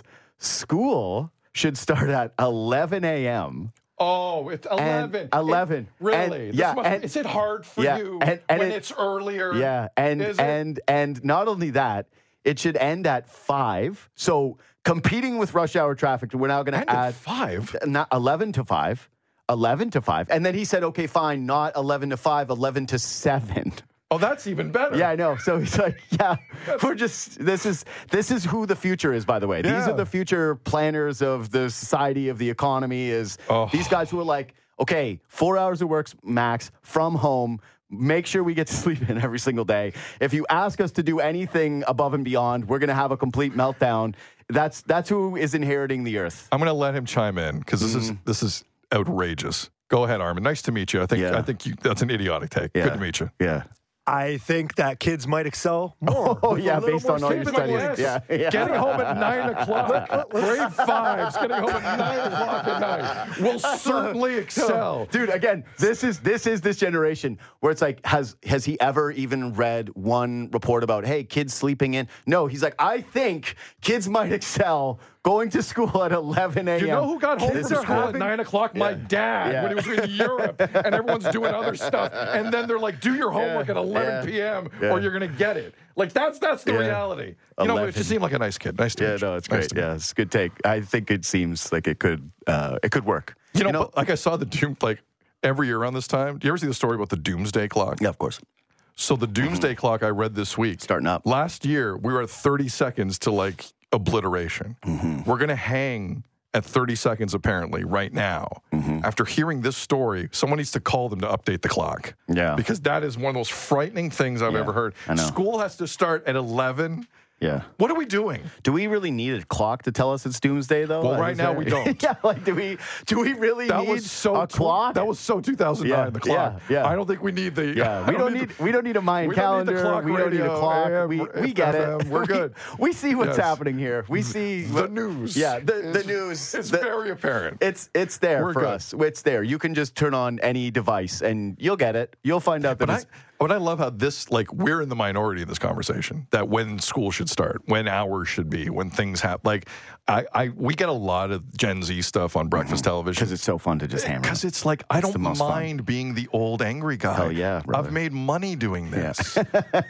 S1: school should start at eleven a.m.
S5: Oh, it's eleven.
S1: eleven.
S5: It- really?
S1: And-
S5: This
S1: yeah,
S5: must-
S1: and-
S5: is it hard for
S1: yeah,
S5: you
S1: and- and
S5: when
S1: it-
S5: it's earlier?
S1: Yeah, and
S5: Is it?
S1: and and not only that, it should end at five. So competing with rush hour traffic, we're now going
S5: And
S1: to
S5: at
S1: add
S5: five.
S1: not eleven to five. eleven to five. And then he said, okay, fine, not eleven to five, eleven to seven.
S5: Oh, that's even better.
S1: Yeah, I know. So he's like, yeah, we're just this is this is who the future is, by the way. These
S5: Yeah.
S1: are the future planners of the society, of the economy, is
S5: Oh.
S1: these guys who are like, okay, four hours of work max from home. Make sure we get to sleep in every single day. If you ask us to do anything above and beyond, we're gonna have a complete meltdown. That's that's who is inheriting the earth.
S5: I'm going to let him chime in because this is this is outrageous. Go ahead, Armin. Nice to meet you. I think
S1: Yeah.
S5: I think you, that's an idiotic take.
S1: Yeah.
S5: Good to meet you.
S1: Yeah.
S6: I think that kids might excel more.
S1: Oh
S6: with a
S1: yeah,
S6: little
S1: based
S6: more
S1: on all your
S6: sleep.
S1: studies.
S5: Yes.
S1: Yeah, yeah.
S5: Getting home at nine o'clock. Grade fives. Getting home at nine o'clock at night. Will certainly excel.
S1: Dude, again, this is this is this generation where it's like, has has he ever even read one report about, hey, kids sleeping in? No, he's like, I think kids might excel going to school at eleven a.m.
S5: You know who got home
S1: Kids
S5: from
S1: are
S5: school at
S1: having-
S5: nine o'clock? My
S1: Yeah.
S5: dad,
S1: Yeah.
S5: when he was in Europe, and everyone's doing other stuff, and then they're like, "Do your homework
S1: Yeah.
S5: at eleven
S1: Yeah.
S5: p.m.
S1: Yeah.
S5: or you're gonna get it." Like that's that's the
S1: Yeah.
S5: reality. You know, it
S1: eleven.
S5: just seemed like a nice kid. Nice to
S1: Yeah,
S5: meet you.
S1: no, it's
S5: Nice
S1: great.
S5: to meet you.
S1: Yeah, it's a good take. I think it seems like it could uh, it could work.
S5: You know, but like I saw the doom like every year around this time. Do you ever see the story about the doomsday clock?
S1: yeah, of course.
S5: So the doomsday clock I read this week.
S1: Starting up.
S5: Last year, we were at thirty seconds to like obliteration.
S1: Mm-hmm.
S5: We're going to hang at thirty seconds apparently right now.
S1: Mm-hmm.
S5: After hearing this story, someone needs to call them to update the clock.
S1: Yeah.
S5: Because that is one of the most frightening things I've
S1: Yeah,
S5: ever heard.
S1: I know.
S5: School has to start at eleven.
S1: Yeah.
S5: What are we doing?
S1: Do we really need a clock to tell us it's doomsday, though?
S5: Well,
S1: Like,
S5: right
S1: is
S5: now
S1: there-
S5: we don't.
S1: yeah, like do we do we really
S5: That
S1: need
S5: was so
S1: a
S5: tw-
S1: clock?
S5: That was so two thousand nine.
S1: Yeah,
S5: The clock.
S1: yeah, yeah.
S5: I don't think we need the.
S1: Yeah,
S5: I
S1: we don't need we don't need a Mayan
S5: we don't need the
S1: calendar.
S5: clock
S1: We don't need a
S5: radio,
S1: clock.
S5: A M,
S1: We we
S5: F
S1: get
S5: M.
S1: it.
S5: We're
S1: We-
S5: good.
S1: We see what's
S5: Yes.
S1: happening here. We see
S5: the
S1: what-
S5: news.
S1: Yeah, the the
S5: It's-
S1: news.
S5: It's
S1: the-
S5: very apparent.
S1: It's it's there
S5: We're
S1: for
S5: good.
S1: us. It's there. You can just turn on any device and you'll get it. You'll find out that
S5: But I,
S1: it's
S5: but I love how this, like, we're in the minority in this conversation. That when school should start, when hours should be, when things happen. Like, I, I, we get a lot of Gen Z stuff on breakfast television
S1: because it's so fun to just hammer.
S5: Because it's like I
S1: the
S5: don't
S1: most fun.
S5: mind being the old angry guy.
S1: Hell yeah, brother.
S5: I've made money doing
S1: Yeah.
S5: this,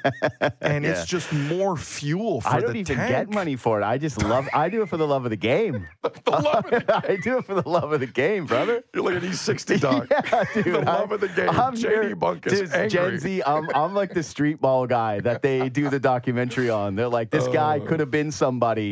S5: and
S1: Yeah.
S5: it's just more fuel for
S1: I don't
S5: the
S1: even
S5: tank.
S1: get money for it. I just love. I do it for the love of the game.
S5: The love of the
S1: I do it for the love of the game, brother.
S5: You're like an E sixty dog.
S1: Yeah, dude.
S5: The love
S1: I-
S5: of the game.
S1: I'm
S5: J D
S1: very-
S5: Bunk is
S1: dude,
S5: angry.
S1: Gen Z, I'm, I'm like the street ball guy that they do the documentary on. They're like, this guy
S5: Oh.
S1: could have been somebody,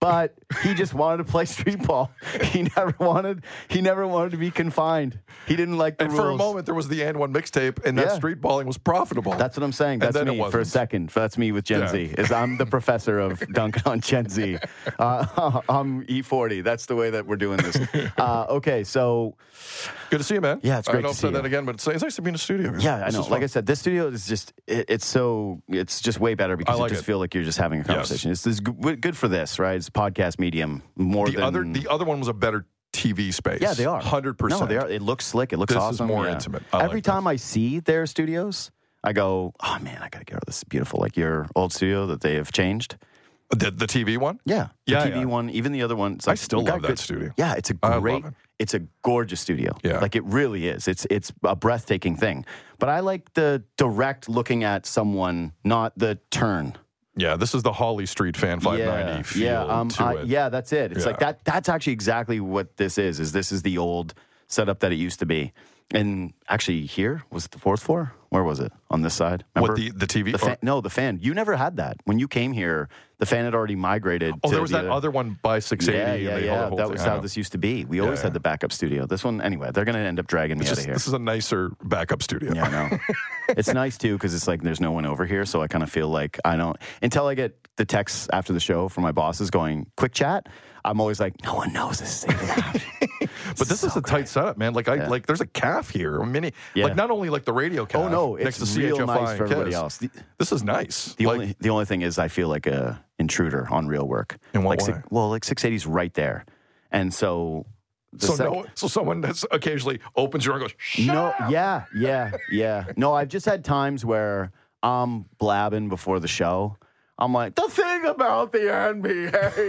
S1: but he just wanted to play street ball. He never wanted. He never wanted to be confined. He didn't like the
S5: and
S1: rules.
S5: for a moment, there was the and one mixtape, and that
S1: Yeah.
S5: street balling was profitable.
S1: That's what I'm saying.
S5: And
S1: That's
S5: then it
S1: me for a
S5: wasn't.
S1: second. That's me with Gen
S5: Yeah.
S1: Z. Is I'm the professor of dunking on Gen Z. Uh, I'm E forty. That's the way that we're doing this. Uh, okay, so
S5: Good to see you, man.
S1: Yeah, it's
S5: I
S1: great
S5: know
S1: to
S5: I've
S1: see
S5: said
S1: you.
S5: that again, but it's, it's nice to be in the studio.
S1: yeah, I
S5: This
S1: know.
S5: is
S1: Like
S5: fun.
S1: I said, this studio is just it, it's so it's just way better because
S5: I like
S1: you just
S5: it.
S1: feel like you're just having a conversation. It's, it's good, good for this, right? It's a podcast medium more
S5: the
S1: than
S5: other the other one was a better T V space.
S1: Yeah, they are.
S5: Hundred percent.
S1: No, they are. It looks slick. It looks
S5: This is
S1: awesome.
S5: more
S1: yeah.
S5: intimate. I
S1: Every
S5: like
S1: time I see their studios, I go, oh man, I gotta go to this beautiful, like your old studio that they have changed.
S5: The, the T V one?
S1: Yeah, the
S5: Yeah,
S1: T V
S5: yeah.
S1: one, even the other one. It's
S5: I
S1: like,
S5: still
S1: we got
S5: love that
S1: good-
S5: studio.
S1: Yeah, it's a
S5: I love
S1: great.
S5: it.
S1: It's a gorgeous studio.
S5: Yeah.
S1: like it really is. It's it's a breathtaking thing. But I like the direct looking at someone, not the turn.
S5: Yeah, this is the Holly Street Fan five ninety
S1: yeah,
S5: feel
S1: yeah, um,
S5: to
S1: I-
S5: it.
S1: yeah. That's it. It's
S5: Yeah.
S1: like that. That's actually exactly what this is. Is this is the old setup that it used to be. And actually, here was it the fourth floor. Where was it? On this side.
S5: What,
S1: Remember?
S5: the, the T V?
S1: The fan,
S5: Or-
S1: no, the fan. You never had that when you came here. The fan had already migrated.
S5: oh,
S1: to
S5: there was
S1: the
S5: that other one by six eighty.
S1: Yeah,
S5: and
S1: yeah,
S5: they
S1: yeah.
S5: held the whole
S1: That
S5: thing.
S1: was
S5: I
S1: how
S5: know.
S1: this used to be. We always
S5: Yeah.
S1: had the backup studio. This one, anyway, they're going to end up dragging me
S5: It's
S1: out
S5: just-
S1: of here.
S5: This is a nicer backup studio.
S1: Yeah, I know. It's nice too because it's like there's no one over here, so I kind of feel like I don't until I get the texts after the show from my bosses going quick chat. I'm always like, no one knows this is even happening.
S5: But this is a tight setup, man. Like I
S1: Yeah.
S5: like, there's a calf here, a mini.
S1: Yeah.
S5: Like not only like the radio calf.
S1: Oh no,
S5: next
S1: it's
S5: to
S1: real
S5: C H F I
S1: nice
S5: and
S1: for everybody
S5: Kiss.
S1: else. The,
S5: This is nice.
S1: the
S5: Like,
S1: only the only thing is I feel like a intruder on real work.
S5: In what
S1: like
S5: way?
S1: Six, well, like six eighty's right there, and so. the
S5: so
S1: sec-
S5: no, so someone that's occasionally opens your door and goes, Shut
S1: No,
S5: up!
S1: yeah, yeah, yeah. No, I've just had times where I'm blabbing before the show. I'm like, the thing about the N B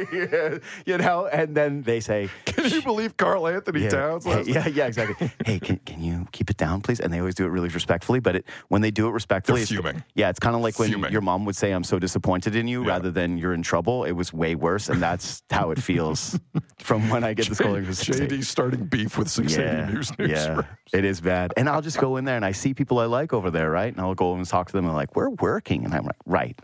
S1: A, you know, and then they say,
S5: Can you believe Carl Anthony
S1: yeah,
S5: Towns?
S1: hey,
S5: last
S1: yeah, yeah, exactly. Hey, can, can you keep it down, please? And they always do it really respectfully. But it, when they do it respectfully,
S5: They're
S1: it's-
S5: fuming.
S1: yeah, it's kind of like when
S5: Fuming.
S1: your mom would say, "I'm so disappointed in you,"
S5: Yeah.
S1: rather than "You're in trouble." It was way worse, and that's how it feels from when I get the scolding from six
S5: J
S1: eighty.
S5: D starting beef with six eighty
S1: Yeah,
S5: News News.
S1: yeah, it is bad. And I'll just go in there and I see people I like over there, right? And I'll go over and talk to them and like, we're working. And I'm like, right.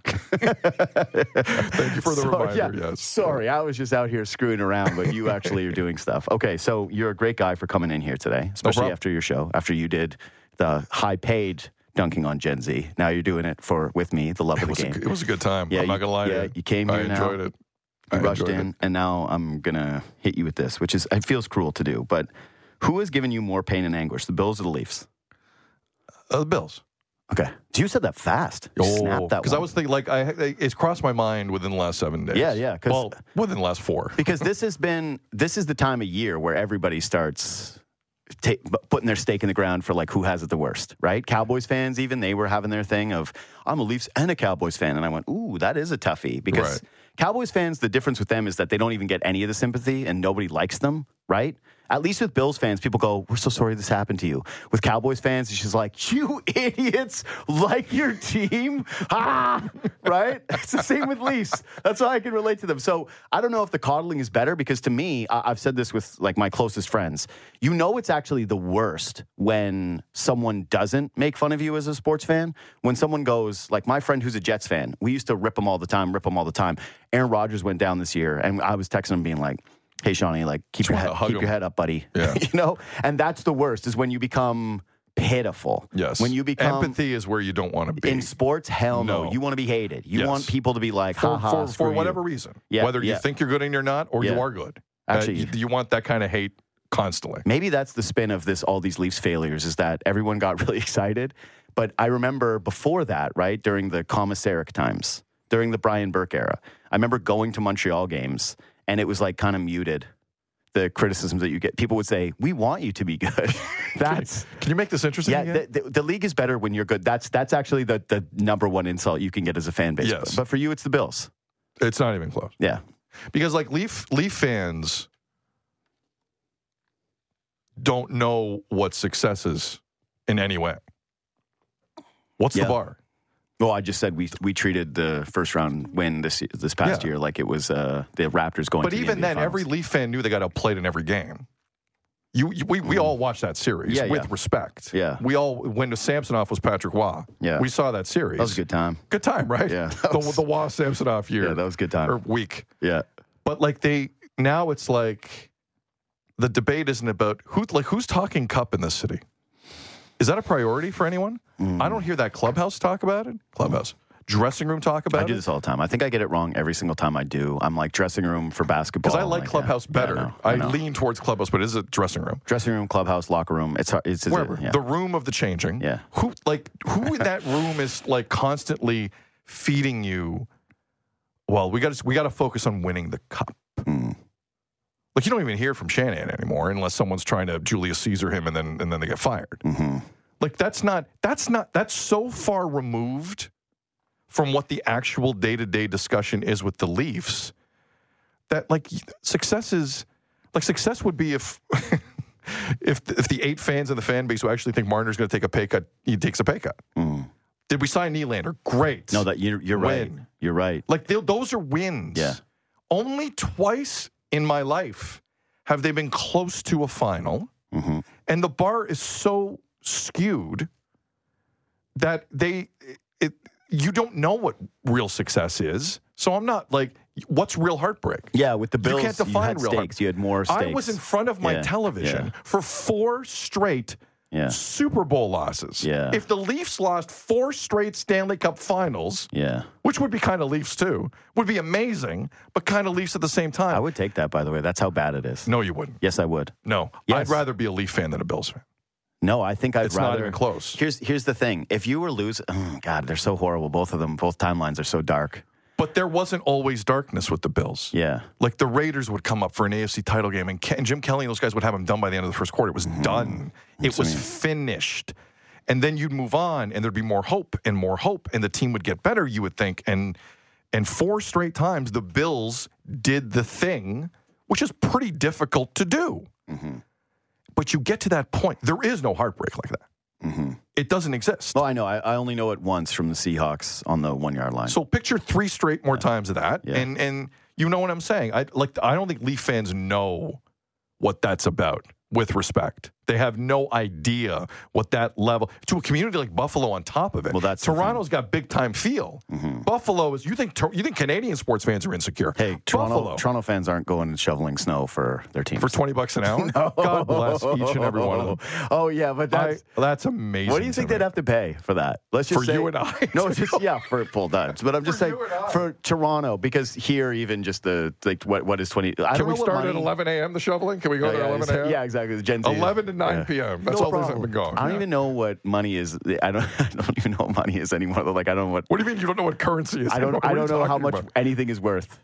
S5: Thank you for the
S1: So,
S5: reminder.
S1: yeah,
S5: Yes.
S1: Sorry, I was just out here screwing around, but you actually are doing stuff. Okay, so you're a great guy for coming in here today, especially
S5: problem.
S1: after your show, after you did the high paid dunking on Gen Z. Now you're doing it for with me, the love
S5: It
S1: of
S5: was,
S1: the
S5: a,
S1: game.
S5: it was a good time.
S1: Yeah,
S5: I'm not
S1: you-
S5: going to lie
S1: yeah,
S5: to you.
S1: you came
S5: I
S1: here now.
S5: enjoyed it.
S1: You
S5: I
S1: rushed
S5: enjoyed
S1: in,
S5: it.
S1: and now I'm gonna hit you with this, which is it feels cruel to do, but who has given you more pain and anguish, the Bills or the Leafs?
S5: Uh, the Bills.
S1: Okay, so you said that fast. You snapped that
S5: because I
S1: one.
S5: was thinking, like, I, I it's crossed my mind within the last seven days.
S1: Yeah, yeah, 'cause-
S5: Well, within the last four.
S1: because this has been this is the time of year where everybody starts ta- putting their stake in the ground for like who has it the worst, right? Cowboys fans, even they were having their thing of I'm a Leafs and a Cowboys fan, and I went, ooh, that is a toughie because
S5: Right.
S1: Cowboys fans, the difference with them is that they don't even get any of the sympathy and nobody likes them, right? At least with Bills fans, people go, we're so sorry this happened to you. With Cowboys fans, it's just like, you idiots like your team? Ah, right? It's the same with Leafs. That's why I can relate to them. So I don't know if the coddling is better because to me, I- I've said this with like my closest friends. You know it's actually the worst when someone doesn't make fun of you as a sports fan. When someone goes, like my friend who's a Jets fan, we used to rip him all the time, rip him all the time. Aaron Rodgers went down this year, and I was texting him being like, hey, Shawnee, like, keep, your
S5: wanna
S1: head,
S5: hug
S1: keep
S5: him.
S1: your head up, buddy.
S5: Yeah.
S1: You know? And that's the worst is when you become pitiful.
S5: Yes.
S1: When you become
S5: Empathy is where you don't want to be.
S1: in sports, hell no.
S5: No.
S1: You want to be hated. You
S5: Yes.
S1: want people to be like,
S5: for,
S1: ha ha,
S5: for,
S1: screw
S5: for
S1: you.
S5: whatever reason.
S1: Yeah,
S5: Whether you
S1: yeah.
S5: think you're good and you're not, or
S1: Yeah.
S5: you are good.
S1: Actually-
S5: Uh, you, you want that kind of hate constantly.
S1: Maybe that's the spin of this, all these Leafs failures is that everyone got really excited. But I remember before that, right, during the Commissaric times, during the Brian Burke era, I remember going to Montreal games and it was like kind of muted. The criticisms that you get, people would say, "We want you to be good." That's
S5: Can you make this interesting
S1: yeah.
S5: again?
S1: The, the, the league is better when you're good. That's that's actually the the number one insult you can get as a fan base.
S5: Yes.
S1: But, but for you, it's the Bills.
S5: It's not even close.
S1: Yeah.
S5: Because like Leaf Leaf fans don't know what success is in any way. What's
S1: Yeah.
S5: the bar?
S1: Well, I just said we we treated the first round win this this past
S5: Yeah.
S1: year like it was uh, the Raptors going.
S5: But
S1: to the
S5: even
S1: N B A
S5: then, every
S1: Finals.
S5: Leaf fan knew they got outplayed in every game. You, you we, we all watched that series
S1: Yeah,
S5: with
S1: yeah.
S5: respect.
S1: Yeah.
S5: We all when the Samsonoff was Patrick Waugh.
S1: Yeah.
S5: We saw that series.
S1: That was a good time.
S5: Good time, right?
S1: Yeah.
S5: The, the Waugh Samsonoff year.
S1: Yeah, that was a good time.
S5: Or week.
S1: Yeah.
S5: But like they now it's like the debate isn't about who like who's talking cup in this city. Is that a priority for anyone? Mm. I don't hear that clubhouse talk about it. Clubhouse. Dressing room talk about it?
S1: I do this all the time. I think I get it wrong every single time I do. I'm like dressing room for basketball.
S5: Because I like, like clubhouse yeah, better.
S1: Yeah, I, know, I,
S5: I lean towards clubhouse, but it is a dressing room.
S1: Dressing room, clubhouse, locker room. It's it's, it's
S5: wherever.
S1: A, yeah.
S5: The room of the changing.
S1: Yeah.
S5: Who like who in that room is like constantly feeding you? Well, we got to we got to focus on winning the cup. Mm. Like you don't even hear from Shanahan anymore unless someone's trying to Julius Caesar him and then and then they get fired.
S1: Mm-hmm.
S5: Like that's not that's not that's so far removed from what the actual day-to-day discussion is with the Leafs that like success is like success would be if if if the eight fans in the fan base who actually think Marner's going to take a pay cut, he takes a pay cut. Mm. Did we sign Nylander? Great.
S1: No, that you're you're
S5: Win.
S1: right. You're right.
S5: Like those are wins.
S1: Yeah.
S5: Only twice in my life have they been close to a final, mm-hmm. and the bar is so skewed that they it you don't know what real success is. So I'm not like, what's real heartbreak?
S1: Yeah, with the Bills,
S5: you can't define
S1: you had
S5: real
S1: stakes.
S5: heartbreak.
S1: You had more stakes.
S5: I was in front of my
S1: yeah.
S5: television
S1: yeah.
S5: for four straight
S1: yeah.
S5: Super Bowl losses.
S1: Yeah.
S5: If the Leafs lost four straight Stanley Cup finals,
S1: yeah.
S5: which would be kind of Leafs too, would be amazing, but kind of Leafs at the same time.
S1: I would take that, by the way. That's how bad it is.
S5: No, you wouldn't.
S1: Yes, I would.
S5: No.
S1: Yes.
S5: I'd rather be a Leaf fan than a Bills fan.
S1: No, I think I'd
S5: it's
S1: rather.
S5: It's not even close.
S1: Here's here's the thing. If you were losing, oh God, they're so horrible. Both of them, both timelines are so dark.
S5: But there wasn't always darkness with the Bills.
S1: Yeah.
S5: Like the Raiders would come up for an A F C title game, and, Ke- and Jim Kelly and those guys would have them done by the end of the first quarter. It was mm-hmm. done. That's it was mean. finished. And then you'd move on, and there'd be more hope and more hope, and the team would get better, you would think. And and four straight times, the Bills did the thing, which is pretty difficult to do. Mm-hmm. But you get to that point. There is no heartbreak like that. Mm-hmm. It doesn't exist.
S1: Oh, I know. I, I only know it once from the Seahawks on the one-yard line.
S5: So picture three straight more yeah. times of that,
S1: yeah.
S5: and and you know what I'm saying. I like. I don't think Leaf fans know what that's about. With respect, they have no idea what that level to a community like Buffalo on top of it.
S1: Well, that's
S5: Toronto's got big time feel. Mm-hmm. Buffalo is. You think you think Canadian sports fans are insecure?
S1: Hey, Toronto,
S5: Buffalo.
S1: Toronto fans aren't going and shoveling snow for their teams
S5: for twenty bucks an hour.
S1: No.
S5: God bless each and every one of them.
S1: Oh yeah, but that's
S5: I, that's amazing.
S1: What do you think they'd have to pay for that? Let's just
S5: for
S1: say,
S5: you and I.
S1: No, it's just yeah for full times. But I'm just
S5: for
S1: saying for Toronto because here even just the like what what is twenty? I
S5: Can
S1: don't
S5: we
S1: know
S5: start
S1: money,
S5: at eleven a.m. the shoveling? Can we go
S1: yeah,
S5: there
S1: yeah,
S5: at eleven a.m.?
S1: Yeah, exactly. The Gen Z.
S5: eleven to nine p.m. That's
S1: no
S5: all
S1: problem.
S5: this has been going.
S1: I don't
S5: yeah.
S1: even know what money is. I don't. I don't even know what money is anymore. Like I don't know what.
S5: What do you mean you don't know what currency is?
S1: I don't. I don't know how much
S5: about?
S1: anything is worth.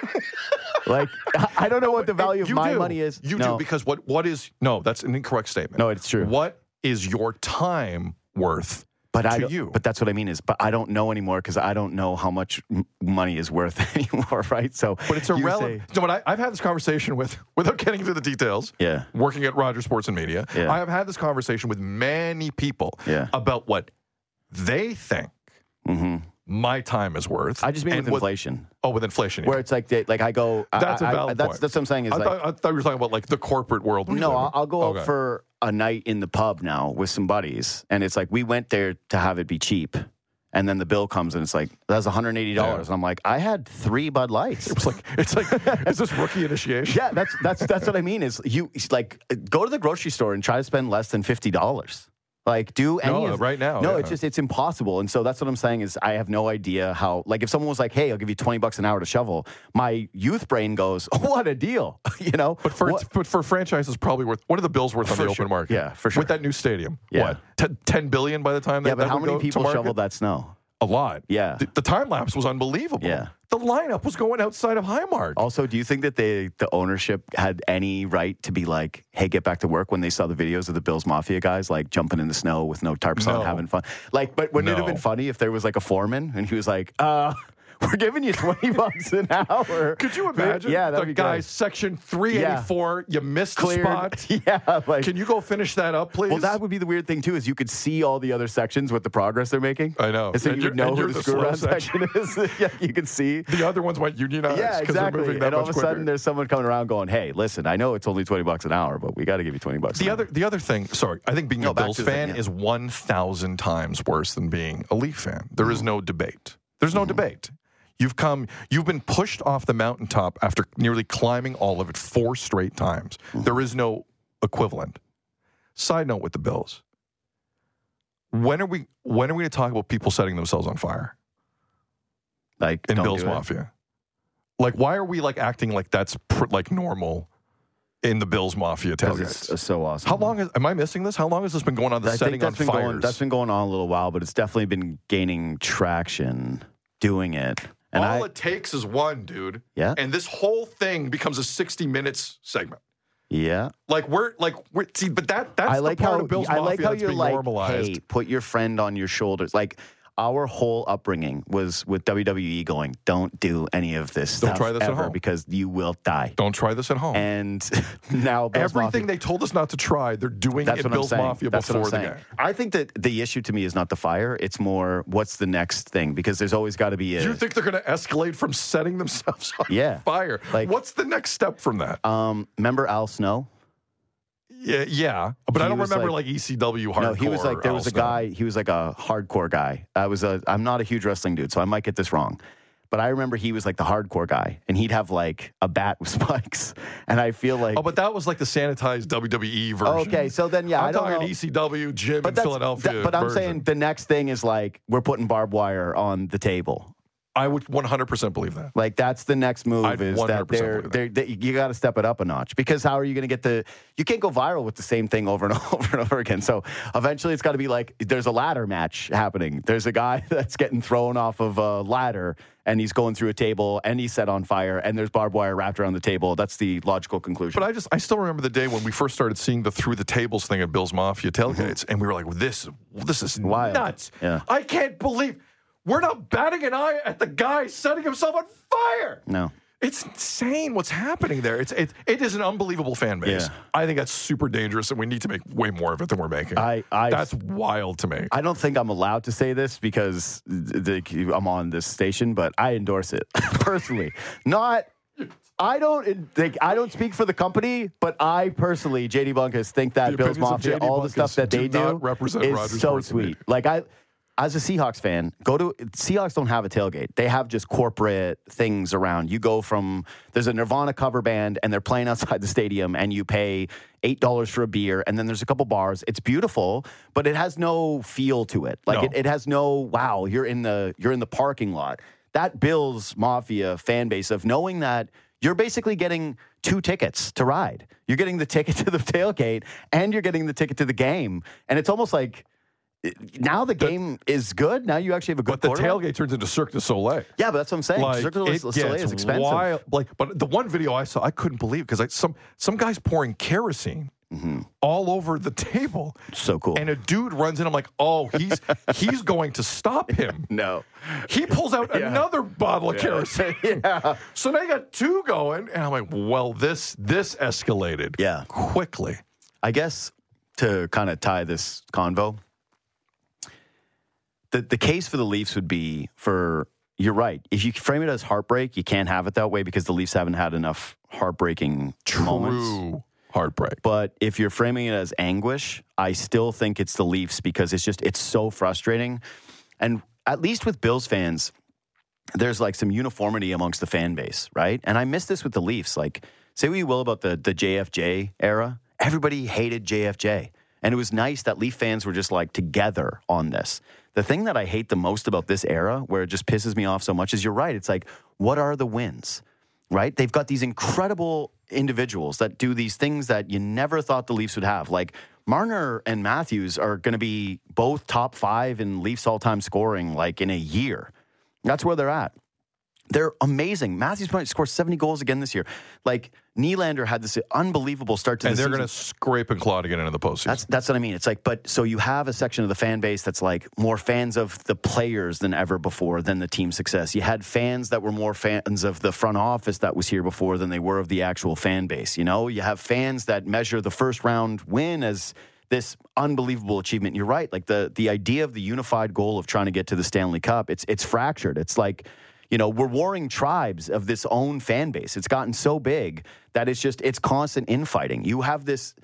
S1: Like I don't know what the value of
S5: you
S1: my
S5: do.
S1: money is.
S5: You
S1: no.
S5: do because what? What is? No, that's an incorrect statement.
S1: No, it's true.
S5: What is your time worth?
S1: But I
S5: to you.
S1: But that's what I mean is, but I don't know anymore because I don't know how much m- money is worth anymore, right? So,
S5: but it's irrelevant. So, I, I've had this conversation with, without getting into the details.
S1: Yeah.
S5: Working at Rogers Sports and Media,
S1: yeah.
S5: I have had this conversation with many people.
S1: Yeah.
S5: About what they think mm-hmm. my time is worth.
S1: I just mean
S5: with
S1: what, inflation.
S5: Oh, with inflation.
S1: Where
S5: yeah.
S1: it's like, they, like I go.
S5: That's
S1: I,
S5: a valid
S1: I, that's,
S5: point.
S1: That's what I'm saying. Is
S5: I,
S1: like,
S5: thought, I thought you were talking about like the corporate world.
S1: No, I'll, I'll go
S5: okay.
S1: out for a night in the pub now with some buddies, and it's like we went there to have it be cheap. And then the bill comes and it's like, that's one hundred eighty dollars. Yeah. And I'm like, I had three Bud Lights.
S5: It was like, it's like, is this rookie initiation?
S1: Yeah, that's that's that's what I mean is you like go to the grocery store and try to spend less than fifty dollars. Like do any
S5: no,
S1: of
S5: right now.
S1: No,
S5: yeah.
S1: it's just it's impossible. And so that's what I'm saying is I have no idea how like if someone was like, hey, I'll give you twenty bucks an hour to shovel, my youth brain goes, oh, what a deal. You know?
S5: But for
S1: what?
S5: but for franchises probably worth what are the bills worth on
S1: for
S5: the
S1: sure.
S5: open market?
S1: Yeah, for sure.
S5: With that new stadium.
S1: Yeah.
S5: What? T- ten billion by the time that
S1: Yeah, but
S5: that
S1: how
S5: would
S1: many
S5: go
S1: people
S5: to market?
S1: shoveled that snow?
S5: A lot.
S1: Yeah.
S5: The, the time lapse was unbelievable.
S1: Yeah.
S5: The lineup was going outside of Highmark.
S1: Also, do you think that they, the ownership had any right to be like, hey, get back to work when they saw the videos of the Bills Mafia guys like jumping in the snow with no tarps
S5: no.
S1: on, having fun? Like, but wouldn't
S5: no.
S1: it have been funny if there was like a foreman and he was like, uh, we're giving you twenty bucks an hour.
S5: Could you imagine?
S1: Yeah,
S5: the
S1: that'd be
S5: guys,
S1: great.
S5: section three eighty-four, yeah. You missed
S1: Cleared.
S5: the spot.
S1: Yeah. Like,
S5: can you go finish that up, please?
S1: Well, that would be the weird thing, too, is you could see all the other sections with the progress they're making.
S5: I know.
S1: And so
S5: and
S1: you would know who the, the screw around section is. Yeah, you can see.
S5: The other ones went unionized.
S1: Yeah, exactly.
S5: They're
S1: and all of a
S5: quicker.
S1: sudden, there's someone coming around going, hey, listen, I know it's only twenty bucks an hour, but we got to give you twenty bucks
S5: the
S1: an
S5: other,
S1: hour.
S5: The other thing, sorry, I think being
S1: no,
S5: a Bills fan
S1: thing, yeah.
S5: is one thousand times worse than being a Leaf fan. There mm-hmm. is no debate. There's no mm-hmm. debate. You've come, you've been pushed off the mountaintop after nearly climbing all of it four straight times. Mm-hmm. There is no equivalent. Side note with the Bills. When are we when are we going to talk about people setting themselves on fire?
S1: Like
S5: in Bills Mafia. Like, why are we like acting like that's pr- like normal in the Bills Mafia tailgates?
S1: It's so awesome.
S5: How long is, am I missing this? How long has this been going on? The
S1: I
S5: setting
S1: think that's
S5: on
S1: been
S5: fires.
S1: going, that's been going on a little while, but it's definitely been gaining traction doing it. And
S5: all
S1: I,
S5: it takes is one, dude.
S1: Yeah.
S5: And this whole thing becomes a sixty minutes segment.
S1: Yeah.
S5: Like we're like we're see, but that that's
S1: I like
S5: the part
S1: how
S5: of Bills
S1: I
S5: Mafia
S1: like how
S5: that's
S1: you're
S5: being
S1: like,
S5: normalized.
S1: hey, put your friend on your shoulders. Like our whole upbringing was with W W E going, don't do any of this
S5: Don't
S1: stuff
S5: try this at
S1: ever
S5: home.
S1: because you will die.
S5: Don't try this at home.
S1: And now Bills
S5: everything
S1: Mafia,
S5: they told us not to try, they're doing
S1: that's
S5: in
S1: what
S5: Bills
S1: I'm saying.
S5: Mafia
S1: That's what I'm
S5: before the
S1: saying.
S5: game.
S1: I think that the issue to me is not the fire. It's more what's the next thing because there's always got to be a.
S5: You think they're going to escalate from setting themselves on
S1: Yeah.
S5: fire?
S1: Like-
S5: What's the next step from that?
S1: um, remember Al Snow?
S5: Yeah, yeah, but
S1: He
S5: I don't
S1: was
S5: remember
S1: like-
S5: like, E C W hardcore.
S1: No, he was like there was a
S5: Al Snow.
S1: guy. He was like a hardcore guy. I was a. I'm not a huge wrestling dude, so I might get this wrong. But I remember he was like the hardcore guy, and he'd have like a bat with spikes. And I feel like
S5: Oh, but that was like the sanitized W W E version.
S1: okay, so then yeah,
S5: I'm
S1: I don't
S5: talking
S1: know.
S5: E C W gym in
S1: But that's-
S5: Philadelphia.
S1: that- but I'm
S5: version.
S1: saying the next thing is like we're putting barbed wire on the table.
S5: I would one hundred percent believe that.
S1: Like that's the next move
S5: I'd
S1: is
S5: one
S1: that
S5: hundred percent
S1: they're,
S5: believe
S1: they're, they, you got to step it up a notch because how are you going to get the you can't go viral with the same thing over and over and over again. So eventually it's got to be like there's a ladder match happening. There's a guy that's getting thrown off of a ladder and he's going through a table and he's set on fire and there's barbed wire wrapped around the table. That's the logical conclusion.
S5: But I just I still remember the day when we first started seeing the through the tables thing at Bill's Mafia tailgates, mm-hmm. and we were like, well, "This this is
S1: Wild.
S5: nuts!
S1: Yeah.
S5: I can't believe we're not batting an eye at the guy setting himself on fire."
S1: No.
S5: It's insane what's happening there. It's it, it is an unbelievable fan base.
S1: Yeah.
S5: I think that's super dangerous, and we need to make way more of it than we're making.
S1: I, I
S5: that's wild to me.
S1: I don't think I'm allowed to say this because the, the, I'm on this station, but I endorse it personally. Not, I don't think I don't speak for the company, but I personally, J D Bunkus, think that
S5: The
S1: Bills
S5: opinions of
S1: Mafia,
S5: J D
S1: all the
S5: Bunkus
S1: stuff that
S5: do
S1: they do
S5: not represent
S1: is
S5: Rogers
S1: so
S5: Sports to me.
S1: sweet. Like I. As a Seahawks fan, go to Seahawks don't have a tailgate. They have just corporate things around. You go from there's a Nirvana cover band and they're playing outside the stadium and you pay eight dollars for a beer and then there's a couple bars. It's beautiful, but it has no feel to it. Like
S5: No.
S1: it, it has no wow, you're in the you're in the parking lot. That Bills Mafia fan base of knowing that you're basically getting two tickets to ride. You're getting the ticket to the tailgate and you're getting the ticket to the game. And it's almost like now the game is good. Now you actually have a good
S5: But the
S1: quarterback.
S5: tailgate turns into Cirque du Soleil.
S1: Yeah, but that's what I'm saying.
S5: Like,
S1: Cirque du
S5: it
S1: Soleil
S5: gets
S1: is expensive.
S5: wild. Like, but the one video I saw, I couldn't believe because some some guys pouring kerosene
S1: Mm-hmm.
S5: all over the table,
S1: So cool.
S5: and a dude runs in. I'm like, oh, he's he's going to stop him.
S1: no.
S5: He pulls out
S1: Yeah.
S5: another bottle of kerosene.
S1: Yeah.
S5: So now you got two going, and I'm like, well, this this escalated
S1: Yeah.
S5: quickly.
S1: I guess to kind of tie this convo, the the case for the Leafs would be for you're right. If you frame it as heartbreak, you can't have it that way because the Leafs haven't had enough heartbreaking moments.
S5: True heartbreak.
S1: But if you're framing it as anguish, I still think it's the Leafs because it's just it's so frustrating. And at least with Bills fans, there's like some uniformity amongst the fan base, right? And I miss this with the Leafs. Like, say what you will about the the J F J era, everybody hated J F J. And it was nice that Leaf fans were just like together on this. The thing that I hate the most about this era, where it just pisses me off so much, is you're right. It's like, what are the wins? Right? They've got these incredible individuals that do these things that you never thought the Leafs would have. Like Marner and Matthews are going to be both top five in Leafs all-time scoring like in a year. That's where they're at. They're amazing. Matthews might score seventy goals again this year. Like Nylander had this unbelievable start to
S5: And
S1: the
S5: they're
S1: season.
S5: going to scrape and claw to get into the postseason.
S1: That's that's what I mean. It's like, but so you have a section of the fan base that's like more fans of the players than ever before than the team success. You had fans that were more fans of the front office that was here before than they were of the actual fan base. You know, you have fans that measure the first round win as this unbelievable achievement. You're right. Like the the idea of the unified goal of trying to get to the Stanley Cup, it's it's fractured. It's like, you know, we're warring tribes of this own fan base. It's gotten so big that it's just, it's constant infighting. You have this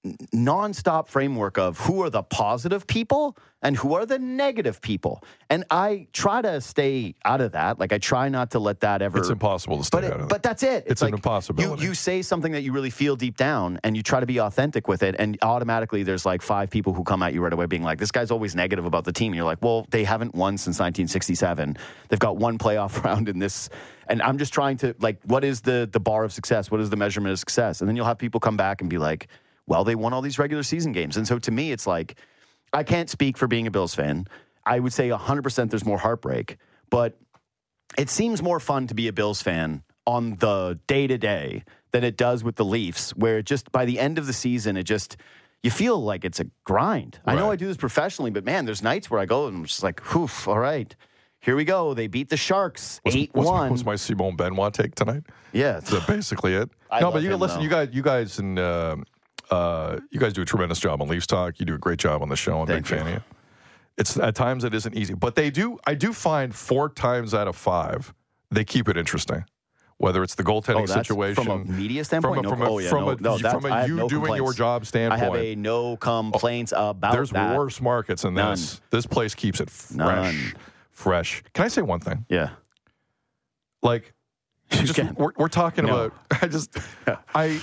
S1: nonstop framework of who are the positive people and who are the negative people. And I try to stay out of that. Like, I try not to let that ever...
S5: It's impossible to stay
S1: but it,
S5: out of that.
S1: But that's it.
S5: It's, it's
S1: like
S5: an impossibility.
S1: You, you say something that you really feel deep down, and you try to be authentic with it, and automatically there's like five people who come at you right away being like, this guy's always negative about the team. And you're like, well, they haven't won since nineteen sixty-seven. They've got one playoff round in this... And I'm just trying to, like, what is the the bar of success? What is the measurement of success? And then you'll have people come back and be like, well, they won all these regular season games. And so to me, it's like, I can't speak for being a Bills fan. I would say one hundred percent there's more heartbreak. But it seems more fun to be a Bills fan on the day-to-day than it does with the Leafs, where it just, by the end of the season, it just, you feel like it's a grind. Right. I know I do this professionally, but man, there's nights where I go and I'm just like, whew, all right. Here we go. They beat the Sharks eight one.
S5: What's, what's my Simone Benoit take tonight?
S1: Yeah.
S5: Is that basically it?
S1: I
S5: no, but you
S1: him,
S5: listen,
S1: though.
S5: you guys, you guys, and uh, uh, you guys do a tremendous job on Leafs Talk. You do a great job on the show. I'm a big
S1: Thank you.
S5: fan of you. It's at times it isn't easy, but they do. I do find four times out of five they keep it interesting. Whether it's the goaltending
S1: Oh, that's
S5: situation
S1: from a media standpoint,
S5: from a, from
S1: no,
S5: a,
S1: oh, yeah,
S5: from
S1: no,
S5: a,
S1: no, that's-
S5: from a
S1: I have
S5: you
S1: no
S5: doing your
S1: complaints.
S5: job standpoint.
S1: I have a no complaints about
S5: There's
S1: that.
S5: worse markets than
S1: None.
S5: this. This place keeps it fresh.
S1: None.
S5: Fresh. Can I say one thing?
S1: Yeah.
S5: Like,
S1: You
S5: just,
S1: can.
S5: we're, we're talking
S1: No.
S5: about, I just, I,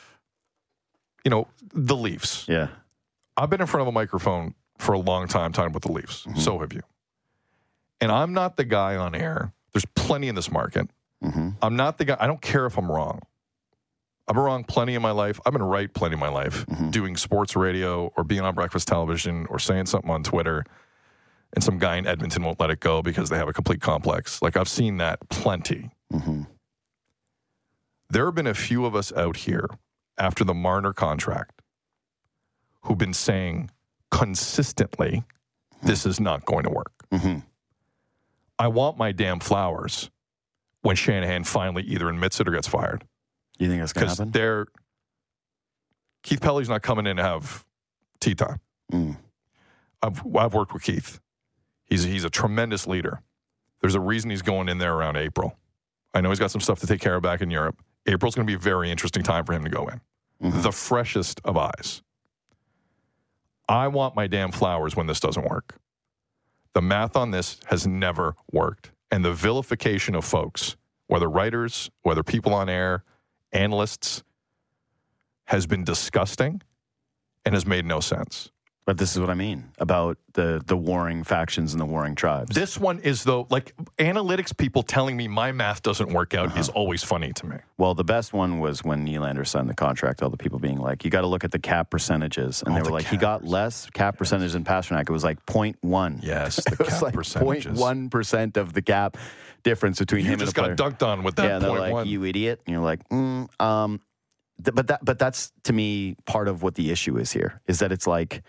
S5: you know, the Leafs.
S1: Yeah.
S5: I've been in front of a microphone for a long time talking about the Leafs.
S1: Mm-hmm.
S5: So have you. And I'm not the guy on air. There's plenty in this market.
S1: Mm-hmm.
S5: I'm not the guy. I don't care if I'm wrong. I've been wrong plenty in my life. I've been right plenty in my life,
S1: Mm-hmm.
S5: doing sports radio or being on breakfast television or saying something on Twitter. And some guy in Edmonton won't let it go because they have a complete complex. Like, I've seen that plenty.
S1: Mm-hmm.
S5: There have been a few of us out here after the Marner contract who've been saying consistently, this is not going to work.
S1: Mm-hmm.
S5: I want my damn flowers when Shanahan finally either admits it or gets fired.
S1: You think that's going to
S5: Because
S1: happen?
S5: they're Keith Pelly's not coming in to have tea time.
S1: Mm.
S5: I've I've worked with Keith. He's he's a tremendous leader. There's a reason he's going in there around April. I know he's got some stuff to take care of back in Europe. April's going to be a very interesting time for him to go in.
S1: Mm-hmm.
S5: The freshest of eyes. I want my damn flowers when this doesn't work. The math on this has never worked. And the vilification of folks, whether writers, whether people on air, analysts, has been disgusting and has made no sense.
S1: But this is what I mean about the the warring factions and the warring tribes.
S5: This one is, though, like, analytics people telling me my math doesn't work out uh-huh. is always funny to me.
S1: Well, the best one was when Nylander signed the contract, all the people being like, you got to look at the cap percentages. And
S5: oh,
S1: they were
S5: the
S1: like, he got
S5: caps.
S1: less cap percentage than Pasternak. It was like zero point one.
S5: Yes, the
S1: it was
S5: cap
S1: like
S5: percentages.
S1: zero point one percent of the cap difference between
S5: You
S1: him and
S5: just
S1: the
S5: got
S1: player.
S5: dunked on with that
S1: yeah, and they're
S5: point
S1: like,
S5: one.
S1: you idiot. And you're like, mm, um, th- but that, but that's, to me, part of what the issue is here, is that it's like,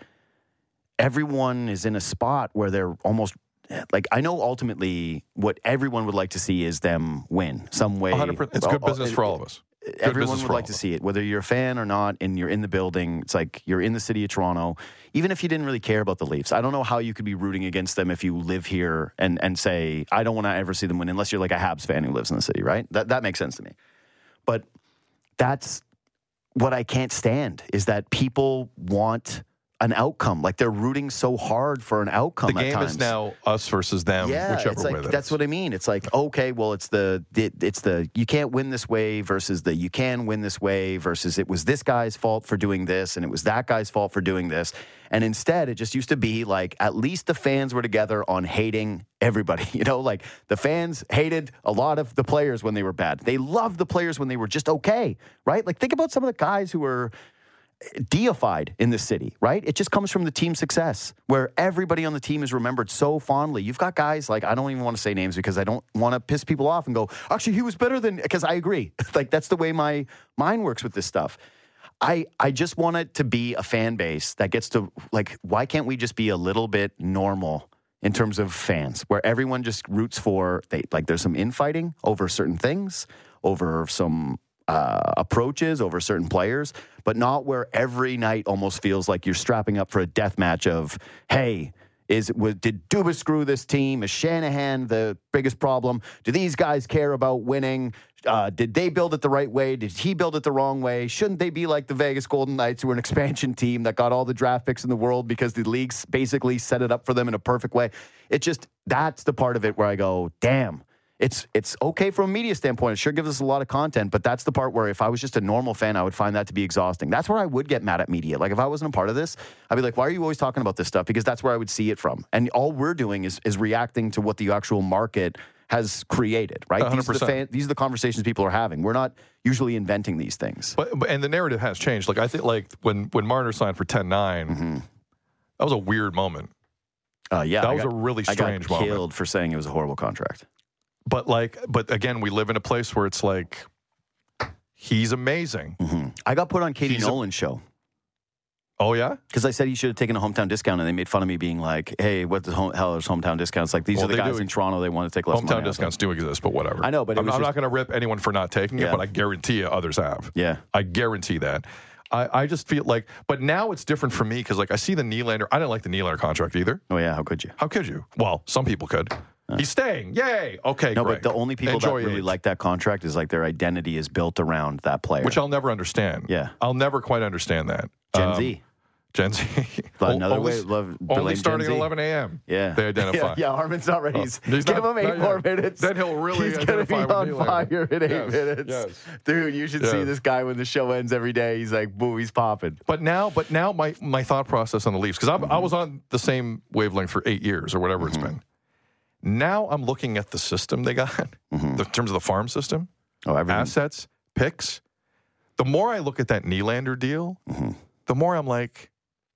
S1: everyone is in a spot where they're almost like, I know ultimately what everyone would like to see is them win some way.
S5: one hundred percent. It's
S1: Well,
S5: good business
S1: it-
S5: for all of us. Good
S1: Everyone
S5: business
S1: would
S5: for
S1: like
S5: all
S1: to
S5: of us.
S1: see it, whether you're a fan or not, and you're in the building. It's like you're in the city of Toronto. Even if you didn't really care about the Leafs, I don't know how you could be rooting against them if you live here and, and say, I don't want to ever see them win, unless you're like a Habs fan who lives in the city, right? That that makes sense to me. But that's what I can't stand, is that people want an outcome. Like, they're rooting so hard for an outcome
S5: The
S1: at
S5: game
S1: times.
S5: is now us versus them,
S1: Yeah,
S5: whichever
S1: it's like,
S5: way that
S1: that's
S5: is.
S1: what I mean. It's like, okay, well, it's the, the it's the you can't win this way versus the you can win this way versus it was this guy's fault for doing this and it was that guy's fault for doing this. And instead, it just used to be like, at least the fans were together on hating everybody. You know, like, the fans hated a lot of the players when they were bad. They loved the players when they were just okay, right? Like, think about some of the guys who were deified in this city, right? It just comes from the team success, where everybody on the team is remembered so fondly. You've got guys like, I don't even want to say names because I don't want to piss people off and go, actually, he was better than, because I agree. Like, that's the way my mind works with this stuff. I, I just want it to be a fan base that gets to, like, why can't we just be a little bit normal in terms of fans, where everyone just roots for, they like, there's some infighting over certain things, over some uh, approaches, over certain players, but not where every night almost feels like you're strapping up for a death match of, hey, Is was, did Dubas screw this team? Is Shanahan the biggest problem? Do these guys care about winning? Uh, did they build it the right way? Did he build it the wrong way? Shouldn't they be like the Vegas Golden Knights, who were an expansion team that got all the draft picks in the world because the leagues basically set it up for them in a perfect way? It just, that's the part of it where I go, damn. It's it's okay from a media standpoint. It sure gives us a lot of content, but that's the part where if I was just a normal fan, I would find that to be exhausting. That's where I would get mad at media. Like if I wasn't a part of this, I'd be like, why are you always talking about this stuff? Because that's where I would see it from. And all we're doing is is reacting to what the actual market has created, right? These are, the fan, these are the conversations people are having. We're not usually inventing these things.
S5: But, but and the narrative has changed. Like I think like when, when Marner signed for ten nine, mm-hmm. that was a weird moment.
S1: Uh, yeah.
S5: That
S1: I
S5: was
S1: got,
S5: a really strange
S1: I got
S5: moment.
S1: killed for saying it was a horrible contract.
S5: But like, but again, we live in a place where it's like, he's amazing.
S1: Mm-hmm. I got put on Katie
S5: He's
S1: Nolan's a- show.
S5: Oh, yeah?
S1: Because I said he should have taken a hometown discount, and they made fun of me being like, hey, what the home, hell is hometown discounts? Like, these
S5: well,
S1: are the guys
S5: do.
S1: in Toronto, they want to take less
S5: hometown
S1: money.
S5: discounts do exist, but whatever.
S1: I know, but it
S5: I'm,
S1: was
S5: I'm
S1: just,
S5: not going to rip anyone for not taking
S1: yeah.
S5: it, but I guarantee you others have.
S1: Yeah.
S5: I guarantee that. I, I just feel like, but now it's different for me because, like, I see the Nylander. I didn't like the Nylander contract either.
S1: Oh, yeah, how could you?
S5: How could you? Well, some people could. Uh. He's staying. Yay. Okay,
S1: No,
S5: great.
S1: but the only people
S5: Enjoy
S1: that really
S5: it.
S1: like that contract is like their identity is built around that player.
S5: Which I'll never understand.
S1: Yeah.
S5: I'll never quite understand that.
S1: Gen
S5: Um,
S1: Z.
S5: Gen Z.
S1: But another
S5: only,
S1: way, love,
S5: only starting
S1: Gen Z.
S5: at eleven a.m.
S1: Yeah.
S5: They identify.
S1: Yeah, yeah, Harmon's not ready. He's,
S5: Oh, he's
S1: give
S5: not-
S1: him eight
S5: not
S1: more
S5: yet.
S1: minutes.
S5: Then he'll really
S1: He's going to be
S5: identify
S1: on
S5: with Nylander.
S1: fire in eight
S5: Yes,
S1: minutes.
S5: yes.
S1: Dude, you should
S5: Yes.
S1: see this guy when the show ends every day. He's like, boo, he's popping.
S5: But now, but now, my my thought process on the Leafs, because mm-hmm. I was on the same wavelength for eight years or whatever mm-hmm. it's been. Now I'm looking at the system they got mm-hmm. in terms of the farm system,
S1: oh, everything.
S5: assets, picks. The more I look at that Nylander deal, mm-hmm. the more I'm like,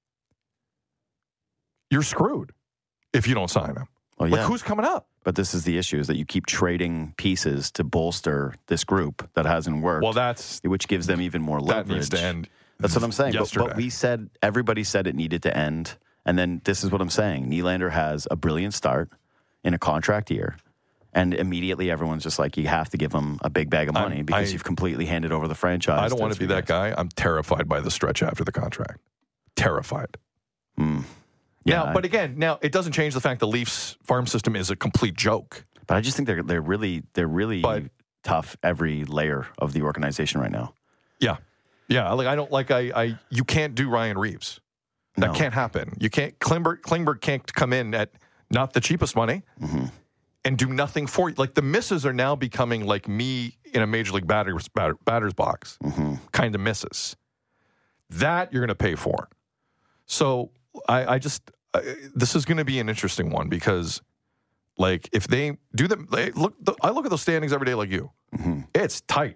S5: you're screwed if you don't sign him.
S1: Oh, yeah.
S5: Like, who's coming up?
S1: But this is the issue, is that you keep trading pieces to bolster this group that hasn't worked.
S5: Well, that's...
S1: Which gives them even more leverage.
S5: That needs to end.
S1: That's what I'm saying. But,
S5: Yesterday.
S1: but we said, everybody said it needed to end. And then this is what I'm saying. Nylander has a brilliant start in a contract year. And immediately everyone's just like, you have to give him a big bag of money
S5: I'm,
S1: because
S5: I,
S1: you've completely handed over the franchise.
S5: I don't want to be that
S1: guys.
S5: guy. I'm terrified by the stretch after the contract. Terrified.
S1: Mm. Yeah,
S5: now,
S1: I,
S5: but again, now it doesn't change the fact the Leafs farm system is a complete joke.
S1: But I just think they're they're really they're really
S5: but,
S1: tough every layer of the organization right now.
S5: Yeah, yeah. Like I don't like I I you can't do Ryan Reeves. That
S1: No.
S5: can't happen. You can't Klingberg Klingberg can't come in at not the cheapest money
S1: Mm-hmm.
S5: and do nothing for you. Like the misses are now becoming like me in a major league batter's batter, batter's box
S1: Mm-hmm.
S5: kind of misses. That you're going to pay for. So I, I just I, this is going to be an interesting one because. Like, if they do them, they look. The, I look at those standings every day like you.
S1: Mm-hmm.
S5: It's tight.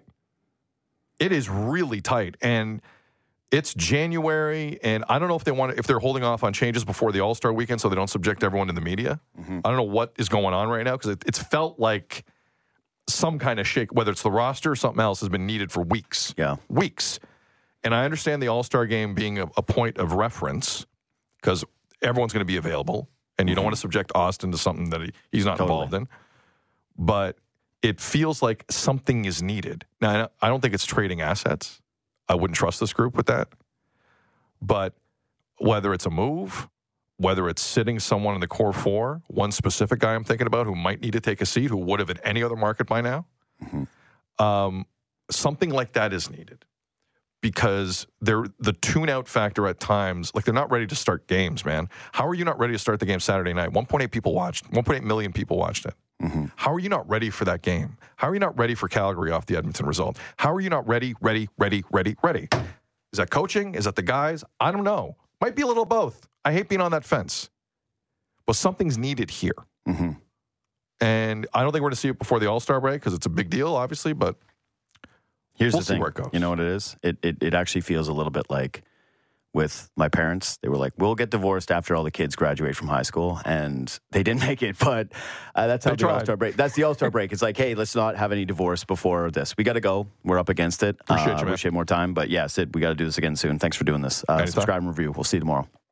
S5: It is really tight. And it's January, and I don't know if they want to, if they're holding off on changes before the All-Star weekend so they don't subject everyone to the media. Mm-hmm. I don't know what is going on right now because it, it's felt like some kind of shake, whether it's the roster or something else, has been needed for weeks.
S1: Yeah.
S5: Weeks. And I understand the All-Star game being a, a point of reference because everyone's going to be available. And you mm-hmm. don't want to subject Austin to something that he, he's not
S1: totally.
S5: involved in. But it feels like something is needed. Now, I don't think it's trading assets. I wouldn't trust this group with that. But whether it's a move, whether it's sitting someone in the core four, one specific guy I'm thinking about who might need to take a seat, who would have in any other market by now, mm-hmm. um, something like that is needed. Because they're the tune-out factor at times, like they're not ready to start games, man. How are you not ready to start the game Saturday night? one point eight people watched. one point eight million people watched it. Mm-hmm. How are you not ready for that game? How are you not ready for Calgary off the Edmonton result? How are you not ready, ready, ready, ready, ready? Is that coaching? Is that the guys? I don't know. Might be a little both. I hate being on that fence. But something's needed here.
S1: Mm-hmm.
S5: And I don't think we're going to see it before the All-Star break because it's a big deal, obviously, but
S1: Here's
S5: we'll
S1: the thing.
S5: see where it goes.
S1: You know what it is? It, it it actually feels a little bit like with my parents. They were like, we'll get divorced after all the kids graduate from high school. And they didn't make it. But uh, that's how
S5: They
S1: the
S5: tried.
S1: All-Star break. That's the All-Star break. It's like, hey, let's not have any divorce before this. We got to go. We're up against it.
S5: Appreciate
S1: uh,
S5: you, man.
S1: Wish you had more time. But yeah, Sid, we got to do this again soon. Thanks for doing this. Uh,
S5: Anytime.
S1: subscribe and review. We'll see you tomorrow.